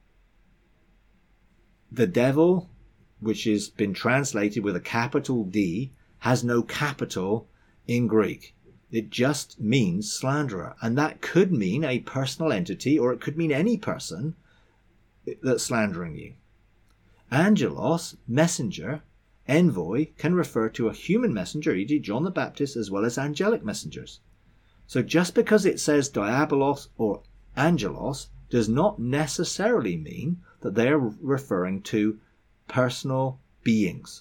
The devil, which has been translated with a capital D, has no capital in Greek. It just means slanderer. And that could mean a personal entity, or it could mean any person that's slandering you. Angelos, messenger, envoy, can refer to a human messenger, e.g. John the Baptist, as well as angelic messengers. So just because it says diabolos or angelos does not necessarily mean that they are referring to personal beings.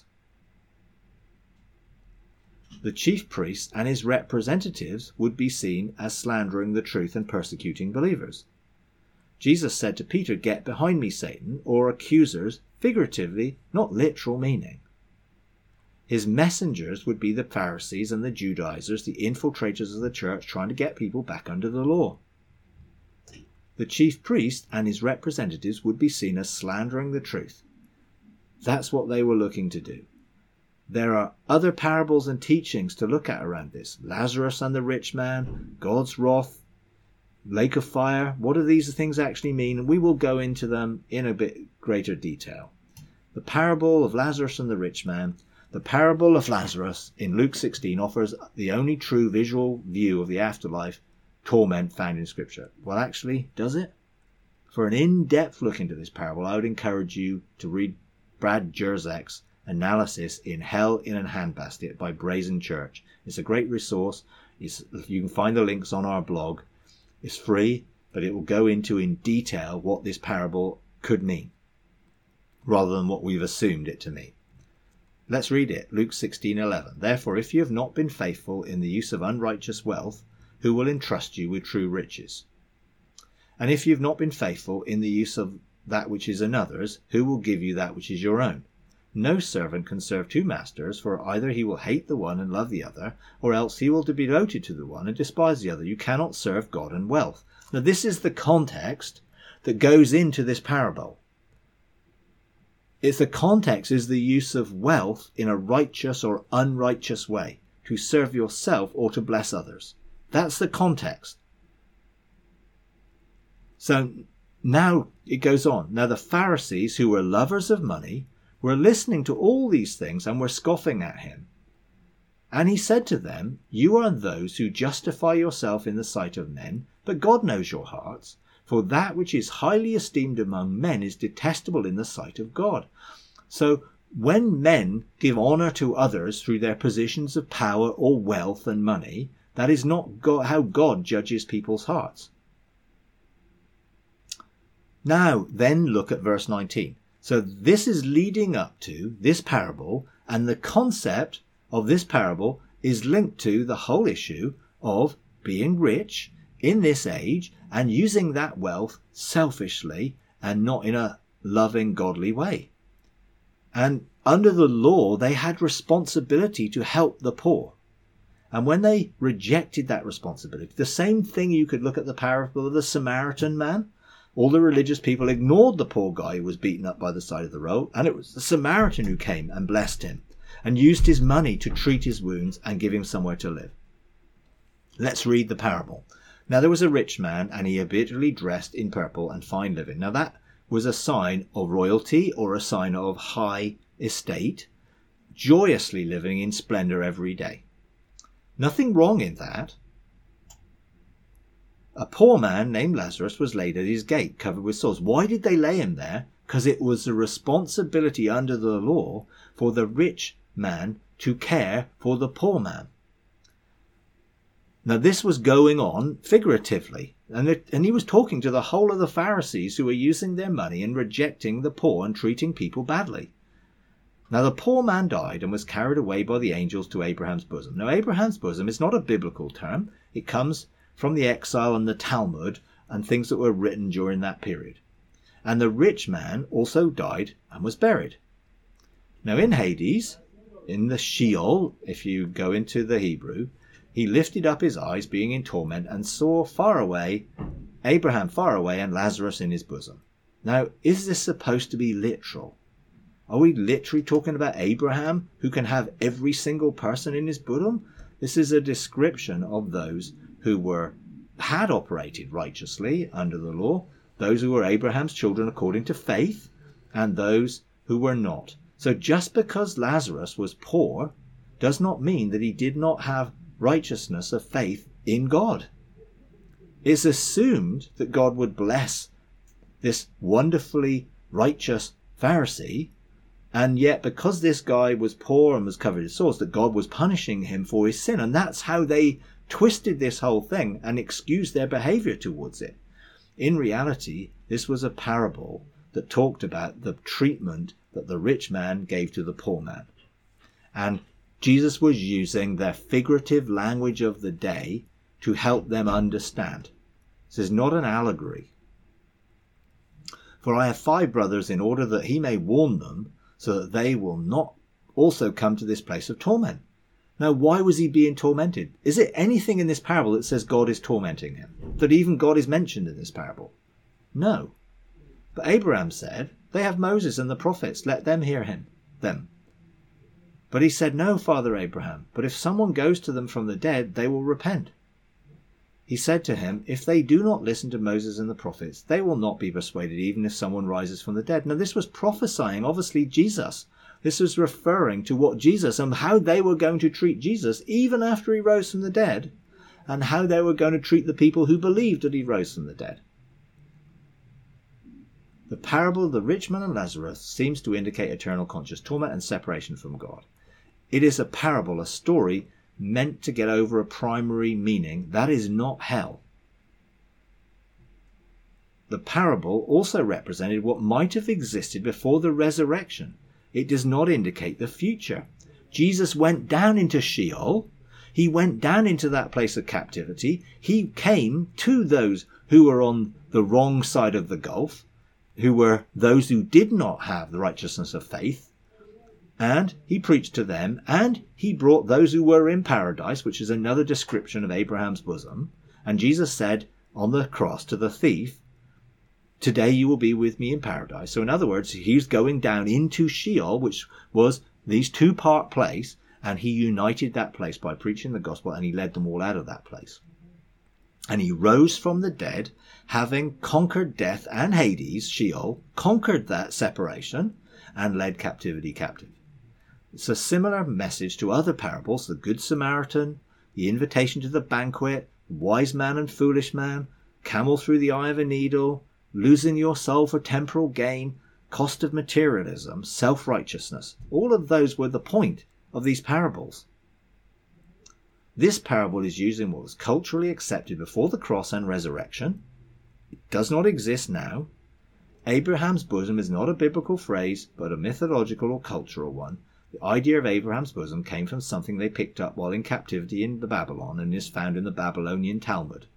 The chief priest and his representatives would be seen as slandering the truth and persecuting believers. Jesus said to Peter, "Get behind me, Satan," or accusers, figuratively, not literal meaning. His messengers would be the Pharisees and the Judaizers, the infiltrators of the church, trying to get people back under the law. The chief priest and his representatives would be seen as slandering the truth. That's what they were looking to do. There are other parables and teachings to look at around this. Lazarus and the rich man, God's wrath, lake of fire. What do these things actually mean? We will go into them in a bit greater detail. The parable of Lazarus and the rich man. The parable of Lazarus in Luke 16 offers the only true visual view of the afterlife torment found in Scripture. Well, actually, does it? For an in-depth look into this parable, I would encourage you to read Brad Jerzak's analysis in Hell in a Handbasket by Brazen Church. It's a great resource. You can find the links on our blog. It's free, but it will go into in detail what this parable could mean, rather than what we've assumed it to mean. Let's read it. Luke 16:11. Therefore, if you have not been faithful in the use of unrighteous wealth, who will entrust you with true riches? And if you have not been faithful in the use of that which is another's, who will give you that which is your own? No servant can serve two masters, for either he will hate the one and love the other, or else he will be devoted to the one and despise the other. You cannot serve God and wealth. Now, this is the context that goes into this parable. The context is the use of wealth in a righteous or unrighteous way, to serve yourself or to bless others. That's the context. So now it goes on. Now the Pharisees, who were lovers of money, were listening to all these things and were scoffing at him. And he said to them, "You are those who justify yourself in the sight of men, but God knows your hearts. For that which is highly esteemed among men is detestable in the sight of God." So when men give honor to others through their positions of power or wealth and money, that is not how God judges people's hearts. Now, then look at verse 19. So this is leading up to this parable, and the concept of this parable is linked to the whole issue of being rich in this age and using that wealth selfishly and not in a loving, godly way. And under the law, they had responsibility to help the poor. And when they rejected that responsibility, the same thing, you could look at the parable of the Samaritan man. All the religious people ignored the poor guy who was beaten up by the side of the road, and it was the Samaritan who came and blessed him and used his money to treat his wounds and give him somewhere to live. Let's read the parable. Now there was a rich man, and he habitually dressed in purple and fine living. Now that was a sign of royalty or a sign of high estate, joyously living in splendor every day. Nothing wrong in that. A poor man named Lazarus was laid at his gate, covered with sores. Why did they lay him there? Because it was the responsibility under the law for the rich man to care for the poor man. Now this was going on figuratively, and he was talking to the whole of the Pharisees who were using their money and rejecting the poor and treating people badly. Now the poor man died and was carried away by the angels to Abraham's bosom. Now Abraham's bosom is not a biblical term. It comes from the exile and the Talmud and things that were written during that period. and the rich man also died and was buried. Now in Hades, in the Sheol, if you go into the Hebrew, he lifted up his eyes, being in torment, and saw Abraham far away, and Lazarus in his bosom. Now, is this supposed to be literal? Are we literally talking about Abraham, who can have every single person in his bosom? This is a description of those who had operated righteously under the law, those who were Abraham's children according to faith, and those who were not. So just because Lazarus was poor does not mean that he did not have righteousness of faith in God. It's assumed that God would bless this wonderfully righteous Pharisee, and yet because this guy was poor and was covered in sores, that God was punishing him for his sin. And that's how they twisted this whole thing and excused their behavior towards it. In reality, this was a parable that talked about the treatment that the rich man gave to the poor man. And Jesus was using their figurative language of the day to help them understand. This is not an allegory. For I have 5 brothers, in order that he may warn them, so that they will not also come to this place of torment. Now, why was he being tormented? Is it anything in this parable that says God is tormenting him? That even God is mentioned in this parable? No. But Abraham said, they have Moses and the prophets, let them hear them. But he said, no, Father Abraham, but if someone goes to them from the dead, they will repent. He said to him, if they do not listen to Moses and the prophets, they will not be persuaded, even if someone rises from the dead. Now, this was prophesying, obviously, Jesus. This was referring to what Jesus and how they were going to treat Jesus even after he rose from the dead, and how they were going to treat the people who believed that he rose from the dead. The parable of the rich man and Lazarus seems to indicate eternal conscious torment and separation from God. It is a parable, a story meant to get over a primary meaning. That is not hell. The parable also represented what might have existed before the resurrection. It does not indicate the future. Jesus went down into Sheol. He went down into that place of captivity. He came to those who were on the wrong side of the gulf, who were those who did not have the righteousness of faith. And he preached to them, and he brought those who were in paradise, which is another description of Abraham's bosom. And Jesus said on the cross to the thief, today you will be with me in paradise. So in other words, he's going down into Sheol, which was these 2-part place, and he united that place by preaching the gospel, and he led them all out of that place. And he rose from the dead, having conquered death and Hades, Sheol, conquered that separation, and led captivity captive. It's a similar message to other parables, the Good Samaritan, the invitation to the banquet, wise man and foolish man, camel through the eye of a needle, losing your soul for temporal gain, cost of materialism, self-righteousness. All of those were the point of these parables. This parable is using what was culturally accepted before the cross and resurrection. It does not exist now. Abraham's bosom is not a biblical phrase, but a mythological or cultural one. The idea of Abraham's bosom came from something they picked up while in captivity in the Babylon and is found in the Babylonian Talmud.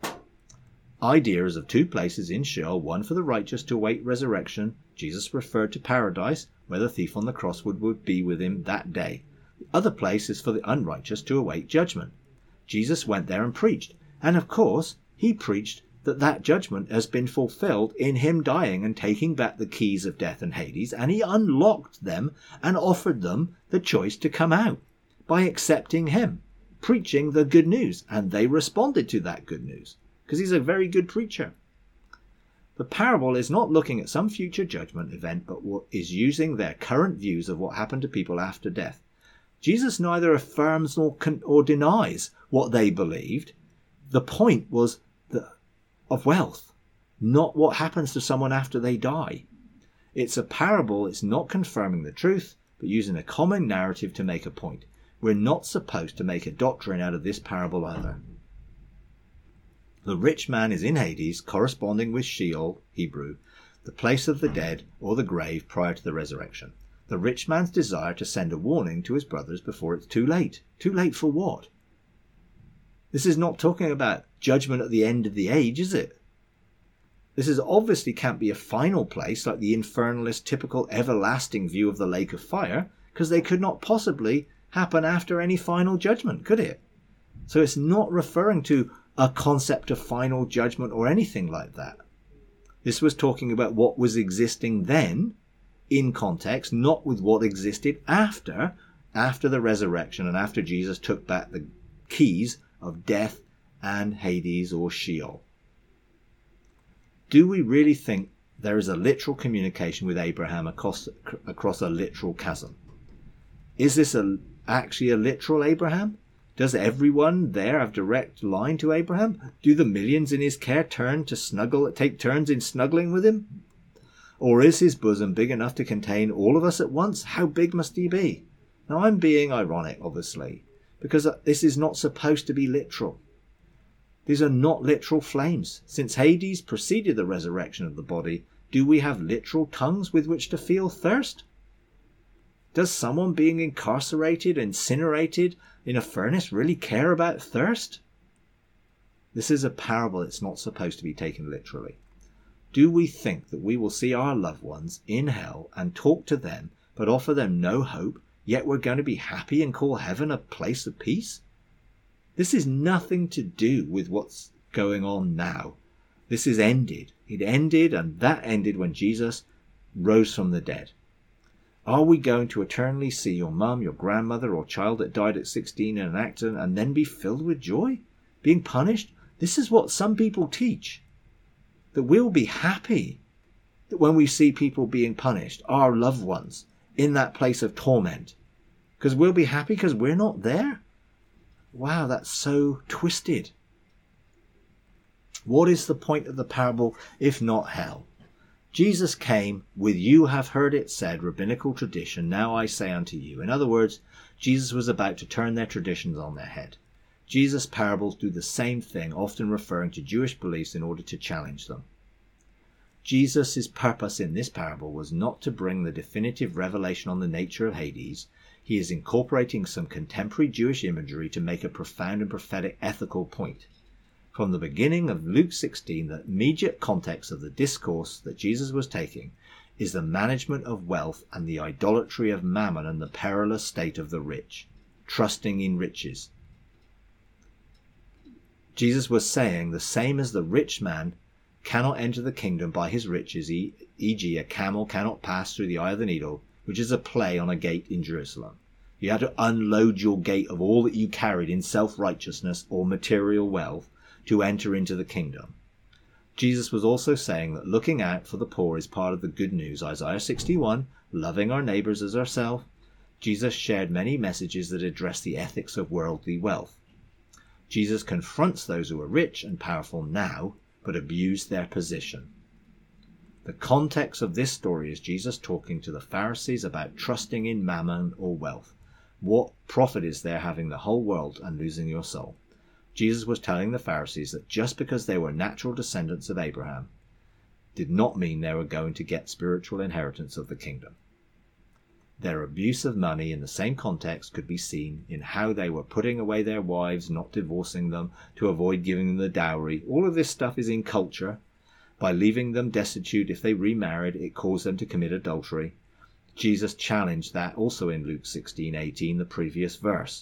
Ideas of 2 places in Sheol, one for the righteous to await resurrection. Jesus referred to paradise, where the thief on the cross would be with him that day. The other place is for the unrighteous to await judgment. Jesus went there and preached. And of course, he preached that judgment has been fulfilled in him dying and taking back the keys of death and Hades, and he unlocked them and offered them the choice to come out by accepting him, preaching the good news, and they responded to that good news because he's a very good preacher. The parable is not looking at some future judgment event, but what is using their current views of what happened to people after death. Jesus neither affirms nor denies what they believed. The point was of wealth, not what happens to someone after they die. It's a parable. It's not confirming the truth, but using a common narrative to make a point. We're not supposed to make a doctrine out of this parable either. The rich man is in Hades, corresponding with Sheol, Hebrew, the place of the dead or the grave prior to the resurrection. The rich man's desire to send a warning to his brothers before it's too late. Too late for what? This is not talking about judgment at the end of the age, is it? This is obviously can't be a final place like the infernalist typical everlasting view of the lake of fire, because they could not possibly happen after any final judgment, could it? So it's not referring to a concept of final judgment or anything like that. This was talking about what was existing then in context, not with what existed after the resurrection and after Jesus took back the keys of death and Hades or Sheol. Do we really think there is a literal communication with Abraham across a literal chasm? Is this actually a literal Abraham? Does everyone there have direct line to Abraham? Do the millions in his care take turns in snuggling with him? Or is his bosom big enough to contain all of us at once? How big must he be? Now I'm being ironic, obviously, because this is not supposed to be literal. These are not literal flames. Since Hades preceded the resurrection of the body, do we have literal tongues with which to feel thirst? Does someone being incarcerated, incinerated in a furnace really care about thirst? This is a parable. It's not supposed to be taken literally. Do we think that we will see our loved ones in hell and talk to them, but offer them no hope, yet we're going to be happy and call heaven a place of peace? This is nothing to do with what's going on now. This is ended. It ended, and that ended when Jesus rose from the dead. Are we going to eternally see your mum, your grandmother, or child that died at 16 in an accident and then be filled with joy? Being punished? This is what some people teach. That we'll be happy that when we see people being punished, our loved ones, in that place of torment. Because we'll be happy because we're not there? Wow, that's so twisted. What is the point of the parable if not hell? Jesus came with "you have heard it said," rabbinical tradition, "now I say unto you." In other words, Jesus was about to turn their traditions on their head. Jesus' parables do the same thing, often referring to Jewish beliefs in order to challenge them. Jesus' purpose in this parable was not to bring the definitive revelation on the nature of Hades. He is incorporating some contemporary Jewish imagery to make a profound and prophetic ethical point. From the beginning of Luke 16, the immediate context of the discourse that Jesus was taking is the management of wealth and the idolatry of mammon and the perilous state of the rich, trusting in riches. Jesus was saying the same as the rich man cannot enter the kingdom by his riches, e.g. a camel cannot pass through the eye of the needle, which is a play on a gate in Jerusalem. You had to unload your gate of all that you carried in self-righteousness or material wealth to enter into the kingdom. Jesus was also saying that looking out for the poor is part of the good news. Isaiah 61, loving our neighbours as ourselves. Jesus shared many messages that address the ethics of worldly wealth. Jesus confronts those who are rich and powerful now, but abuse their position. The context of this story is Jesus talking to the Pharisees about trusting in mammon or wealth. What profit is there having the whole world and losing your soul? Jesus was telling the Pharisees that just because they were natural descendants of Abraham did not mean they were going to get spiritual inheritance of the kingdom. Their abuse of money in the same context could be seen in how they were putting away their wives, not divorcing them, to avoid giving them the dowry. All of this stuff is in culture. By leaving them destitute if they remarried, it caused them to commit adultery. Jesus challenged that also in Luke 16:18, the previous verse.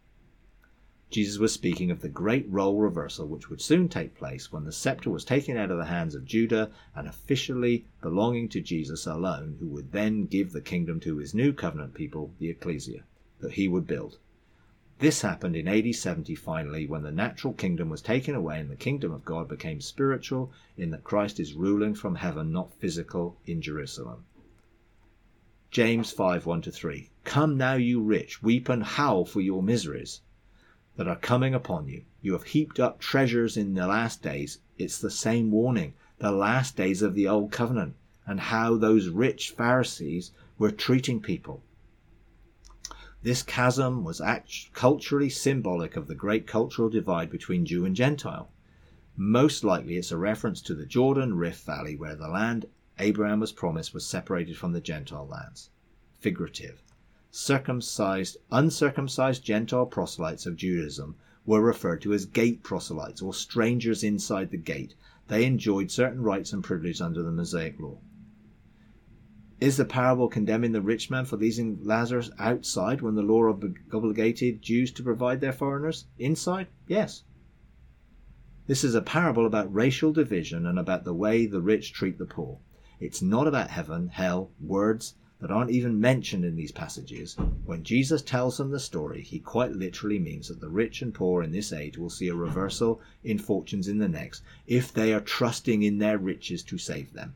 Jesus was speaking of the great role reversal which would soon take place when the scepter was taken out of the hands of Judah and officially belonging to Jesus alone, who would then give the kingdom to his new covenant people, the ecclesia, that he would build. This happened in AD 70 finally, when the natural kingdom was taken away and the kingdom of God became spiritual, in that Christ is ruling from heaven, not physical, in Jerusalem. James 5:1-3. Come now, you rich, weep and howl for your miseries that are coming upon you. You have heaped up treasures in the last days. It's the same warning, the last days of the old covenant, and how those rich Pharisees were treating people. This chasm was culturally symbolic of the great cultural divide between Jew and Gentile. Most likely it's a reference to the Jordan Rift Valley, where the land Abraham was promised was separated from the Gentile lands. Figurative. Uncircumcised Gentile proselytes of Judaism were referred to as gate proselytes, or strangers inside the gate. They enjoyed certain rights and privileges under the Mosaic law. Is the parable condemning the rich man for leaving Lazarus outside when the law obligated Jews to provide their foreigners inside? Yes. This is a parable about racial division and about the way the rich treat the poor. It's not about heaven, hell, words that aren't even mentioned in these passages. When Jesus tells them the story, he quite literally means that the rich and poor in this age will see a reversal in fortunes in the next if they are trusting in their riches to save them.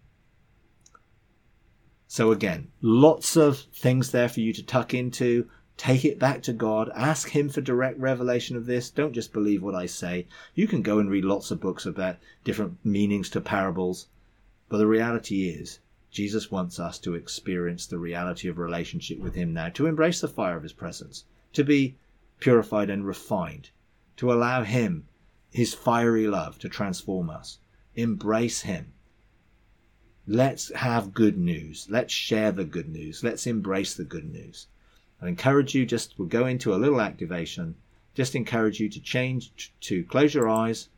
So again, lots of things there for you to tuck into. Take it back to God. Ask him for direct revelation of this. Don't just believe what I say. You can go and read lots of books about different meanings to parables. But the reality is, Jesus wants us to experience the reality of relationship with him now, to embrace the fire of his presence, to be purified and refined, to allow him, his fiery love, to transform us. Embrace him. Let's have good news. Let's share the good news. Let's embrace the good news. I encourage you, we'll go into a little activation. Just encourage you to close your eyes.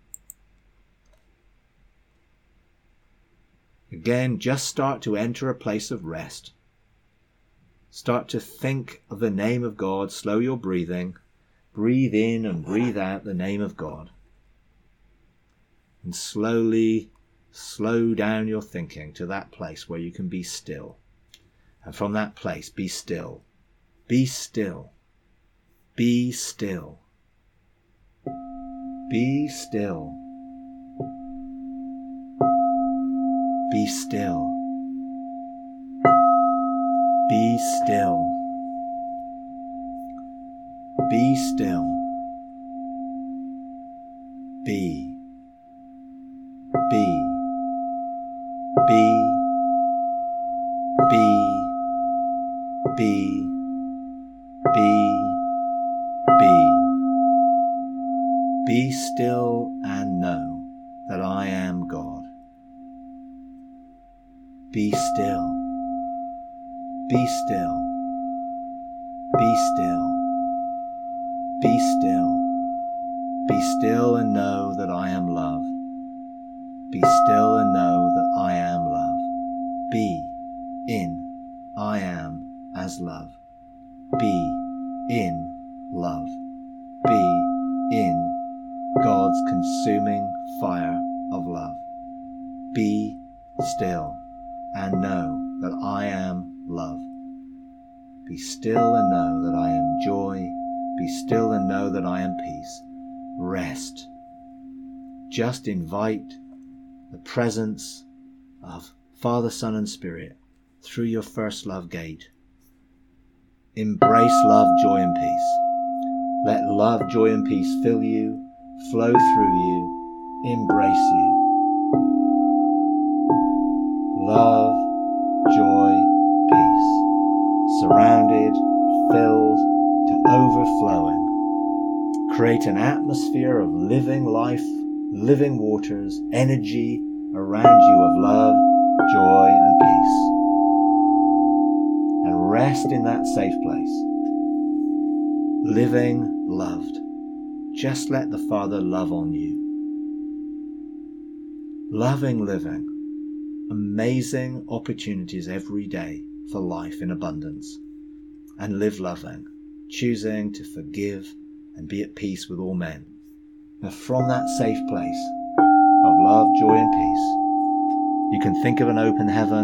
Again, just start to enter a place of rest. Start to think of the name of God. Slow your breathing. Breathe in and breathe out the name of God. And slowly slow down your thinking to that place where you can be still. And from that place, be still. Be still. Be still. Be still. Be still. Be still. Be still. Be. Be. Be. Be. Be. Be still and know that I am God. Be still. Be still. Be still. Be still. Be still and know that I am love. Be still and know that I am love. Be in I am as love. Be in love. Be in God's consuming fire of love. Be still and know that I am love. Be still and know that I am joy. Be still and know that I am peace. Rest. Just invite the presence of Father, Son, and Spirit through your first love gate. Embrace love, joy, and peace. Let love, joy, and peace fill you, flow through you, embrace you. Love, joy, peace. Surrounded, filled to overflowing. Create an atmosphere of living life, living waters, energy around you of love, joy, and peace. And rest in that safe place. Living, loved. Just let the Father love on you. Loving, living. Amazing opportunities every day for life in abundance. And live loving, choosing to forgive and be at peace with all men. Now from that safe place of love, joy, and peace, you can think of an open heaven.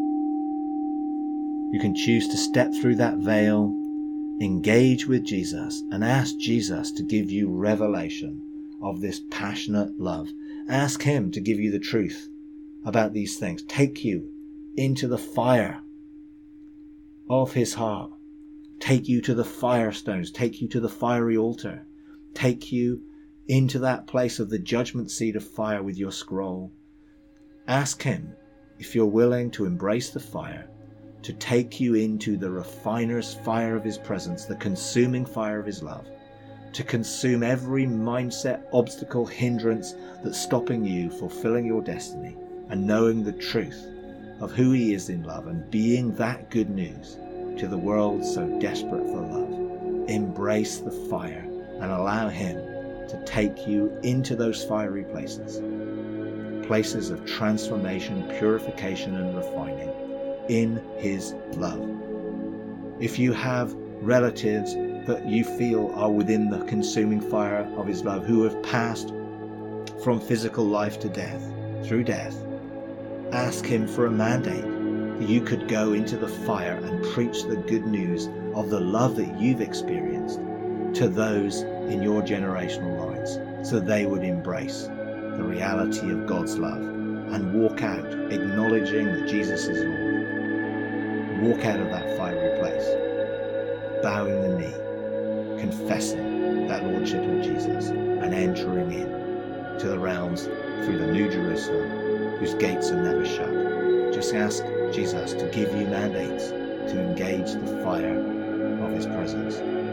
You can choose to step through that veil, engage with Jesus, and ask Jesus to give you revelation of this passionate love. Ask him to give you the truth about these things. Take you into the fire of his heart. Take you to the firestones. Take you to the fiery altar. Take you into that place of the judgment seat of fire with your scroll. Ask him, if you're willing to embrace the fire, to take you into the refiner's fire of his presence, the consuming fire of his love, to consume every mindset, obstacle, hindrance that's stopping you fulfilling your destiny and knowing the truth of who he is in love and being that good news to the world so desperate for love. Embrace the fire and allow him to take you into those fiery places. places of transformation, purification and refining in his love. If you have relatives that you feel are within the consuming fire of his love, who have passed from physical life to death, through death, ask him for a mandate that you could go into the fire and preach the good news of the love that you've experienced to those in your generational lines, so they would embrace the reality of God's love and walk out acknowledging that Jesus is Lord. Walk out of that fiery place, bowing the knee, confessing that Lordship of Jesus and entering in to the realms through the New Jerusalem, whose gates are never shut. Just ask Jesus to give you mandates to engage the fire of his presence.